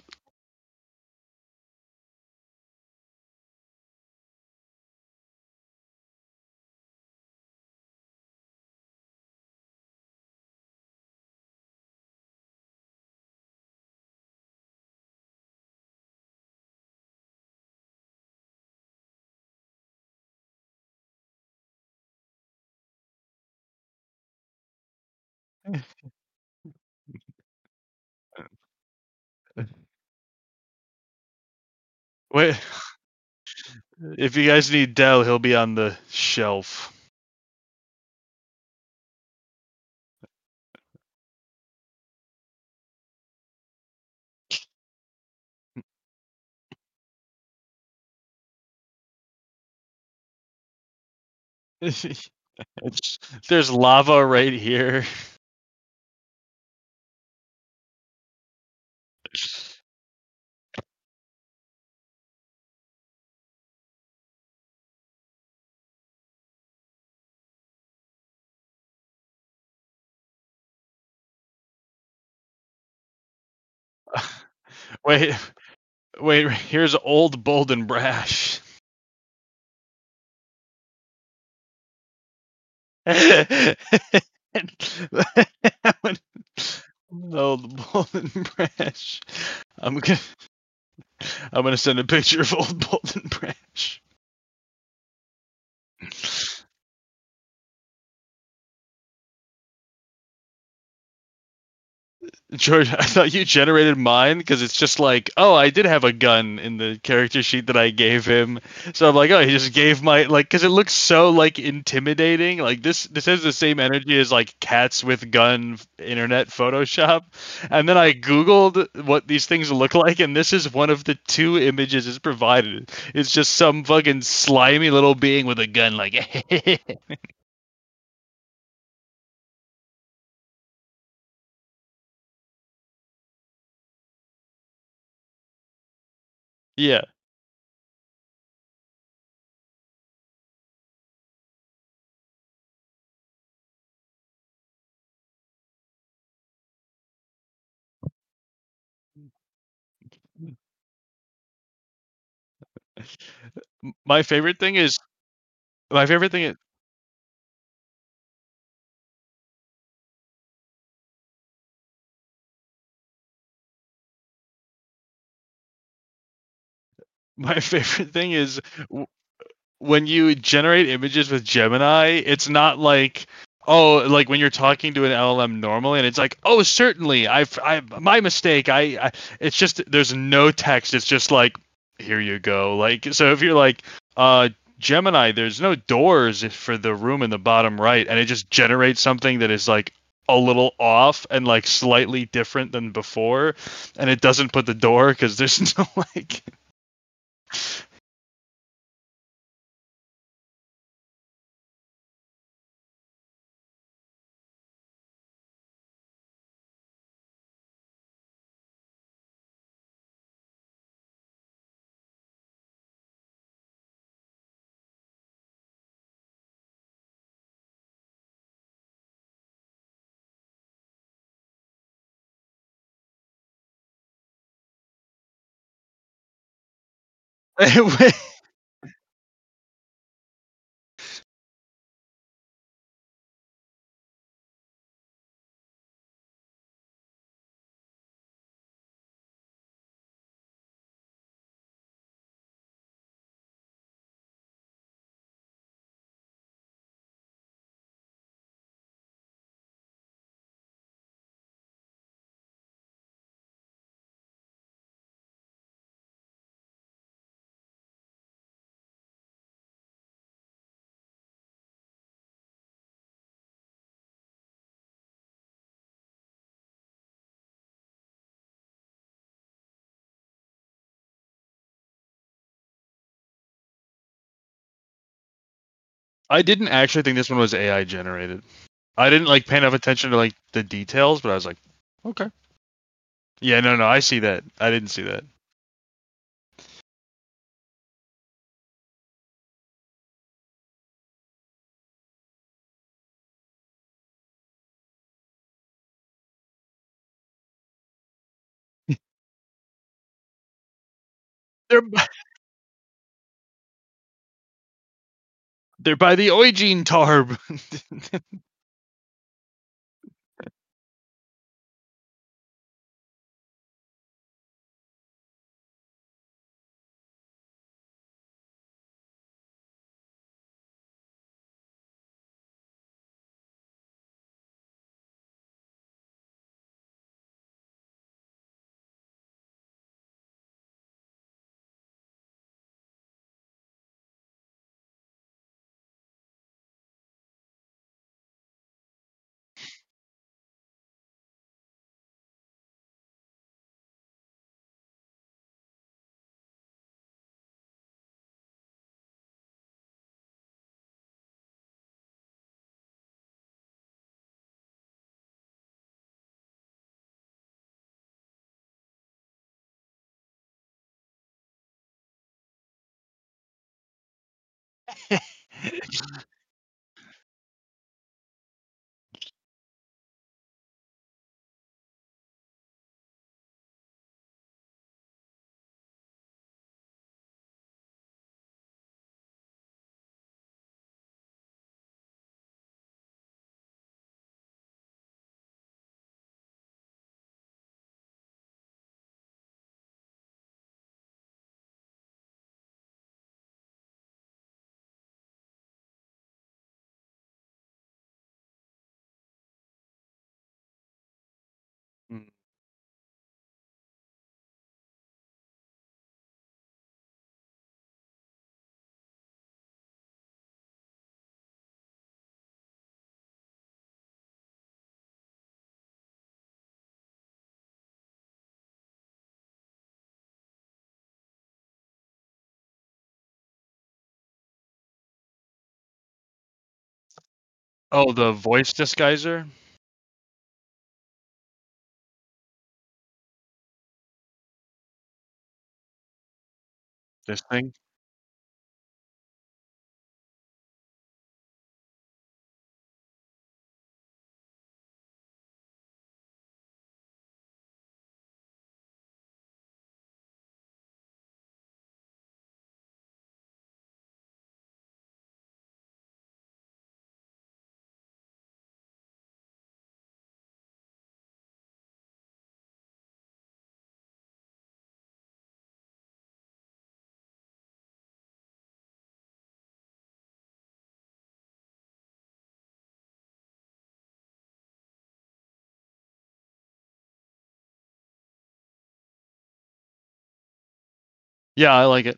A: Wait, if you guys need Dell, he'll be on the shelf. There's lava right here. Wait, wait. Here's old, bold, and brash. Old, bold, and brash. I'm gonna, I'm gonna send a picture of old, bold, and brash. George, I thought you generated mine because it's just like, oh, I did have a gun in the character sheet that I gave him. So I'm like, oh, he just gave my like, because it looks so like intimidating. Like this has the same energy as like cats with gun internet Photoshop. And then I googled what these things look like, and this is one of the two images it's provided. It's just some fucking slimy little being with a gun, like. Yeah. My favorite thing is my favorite thing is my favorite thing is when you generate images with Gemini, it's not like, oh, like when you're talking to an LLM normally, and it's like, oh, certainly, my mistake. It's just there's no text. It's just like, here you go. Like, so if you're like, Gemini, there's no doors for the room in the bottom right, and it just generates something that is like a little off and like slightly different than before, and it doesn't put the door because there's no like. I didn't actually think this one was AI generated. I didn't like pay enough attention to like the details, but I was like, okay. Yeah, no, no, I see that. I didn't see that. They're they're by the Eugene Tarb. Mm. Oh, the voice disguiser? This thing? Yeah, I like it.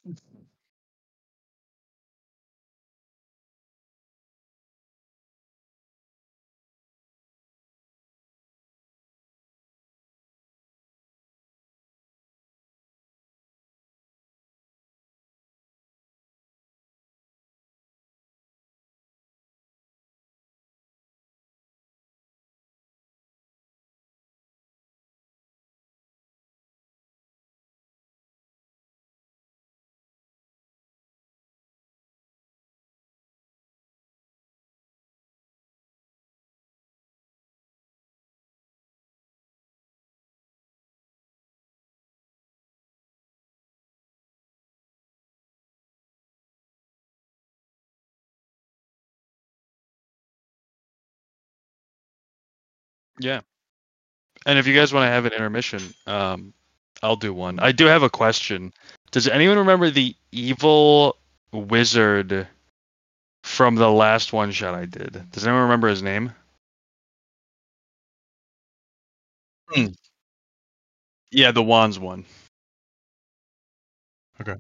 A: Yeah. And if you guys want to have an intermission, I'll do one. I do have a question. Does anyone remember the evil wizard from the last one shot I did? Does anyone remember his name? Hmm. Yeah, the wands one. Okay.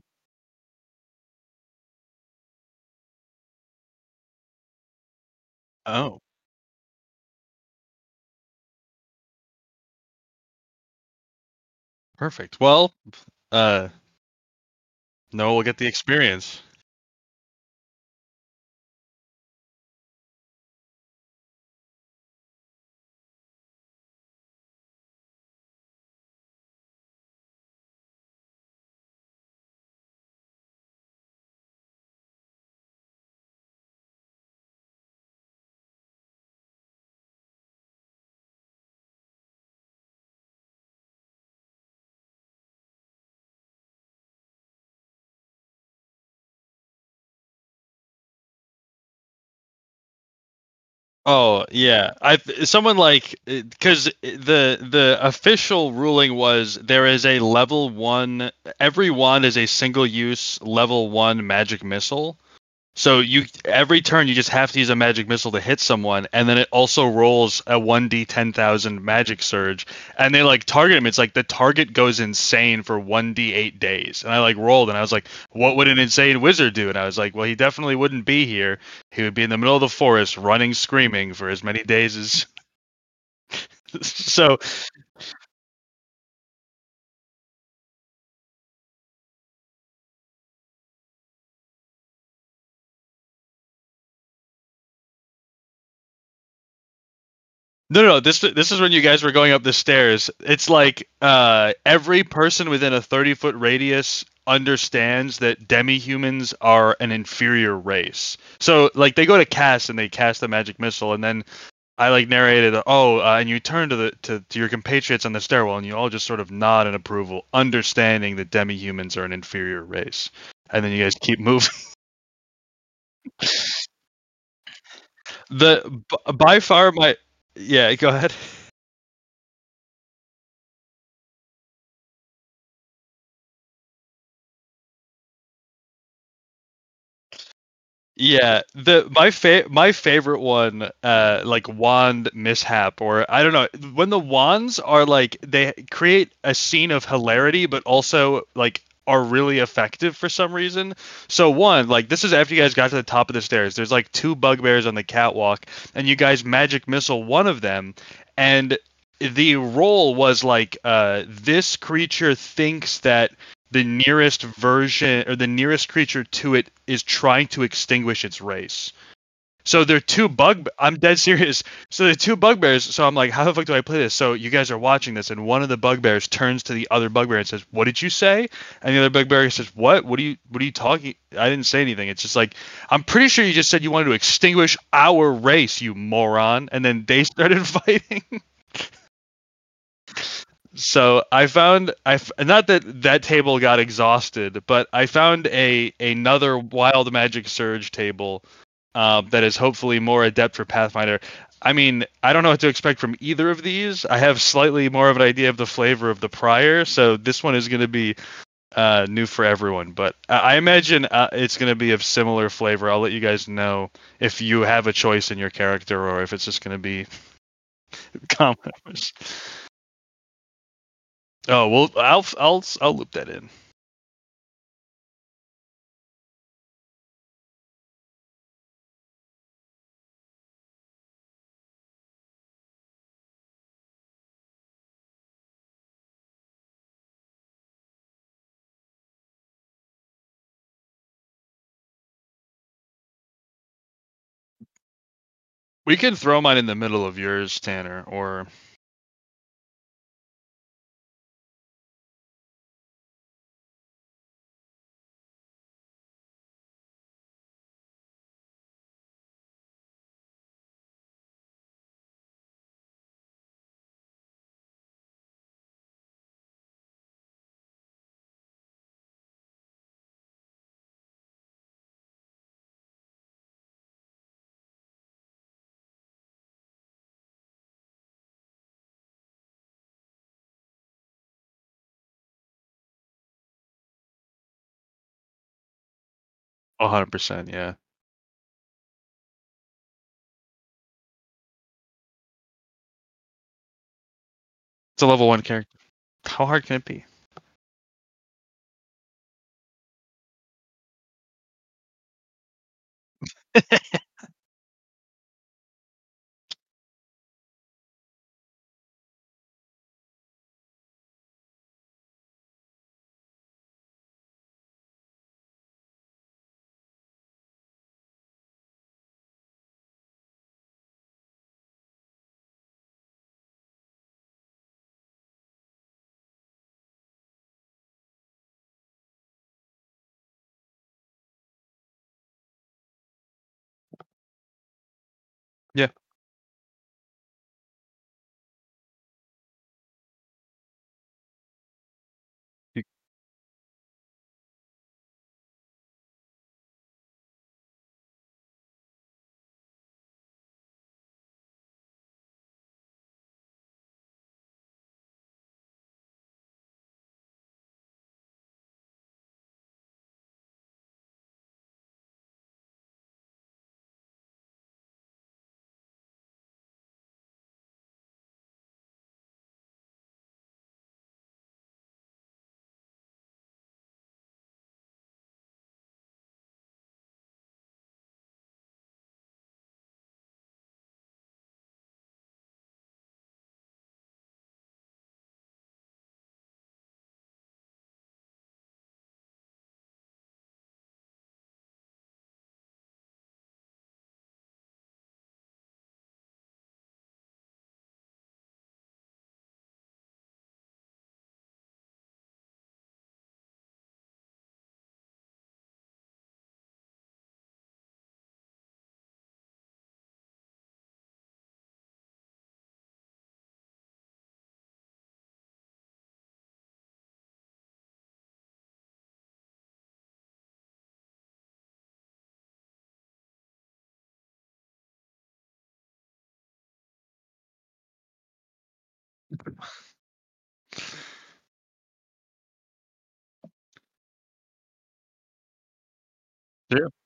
A: Oh, perfect. Well, uh, Noah will get the experience. Oh yeah, I someone like because the official ruling was there is a level one. Every wand is a single use level one magic missile. So you every turn you just have to use a magic missile to hit someone, and then it also rolls a 1d10,000 magic surge, and they like target him. It's like the target goes insane for 1d8 days, and I like rolled, and I was like, what would an insane wizard do? And I was like, well, he definitely wouldn't be here. He would be in the middle of the forest, running, screaming for as many days as. So no, no, no. This is when you guys were going up the stairs. It's like every person within a 30-foot radius understands that demi-humans are an inferior race. So like they go to cast and they cast a magic missile, and then I like narrated, oh, and you turn to to your compatriots on the stairwell, and you all just sort of nod in approval, understanding that demi-humans are an inferior race, and then you guys keep moving. By far my yeah, go ahead. Yeah, the my favorite one, like wand mishap, or I don't know, when the wands are like they create a scene of hilarity, but also like are really effective for some reason. So one, like this is after you guys got to the top of the stairs. There's like two bugbears on the catwalk, and you guys magic missile one of them, and the roll was like, this creature thinks that the nearest version or the nearest creature to it is trying to extinguish its race. So they're two bug. I'm dead serious. So they're two bugbears. So I'm like, how the fuck do I play this? So you guys are watching this, and one of the bugbears turns to the other bugbear and says, "What did you say?" And the other bugbear says, "What? What are you talking? I didn't say anything. It's just like I'm pretty sure you just said you wanted to extinguish our race, you moron." And then they started fighting. So I found not that that table got exhausted, but I found a another Wild Magic Surge table that is hopefully more adept for Pathfinder. I mean, I don't know what to expect from either of these. I have slightly more of an idea of the flavor of the prior, so this one is going to be new for everyone. But I imagine it's going to be of similar flavor. I'll let you guys know if you have a choice in your character or if it's just going to be common. Oh well, I'll loop that in. We can throw mine in the middle of yours, Tanner, or 100%. Yeah, it's a level 1 character. How hard can it be? Yeah. You- Yeah.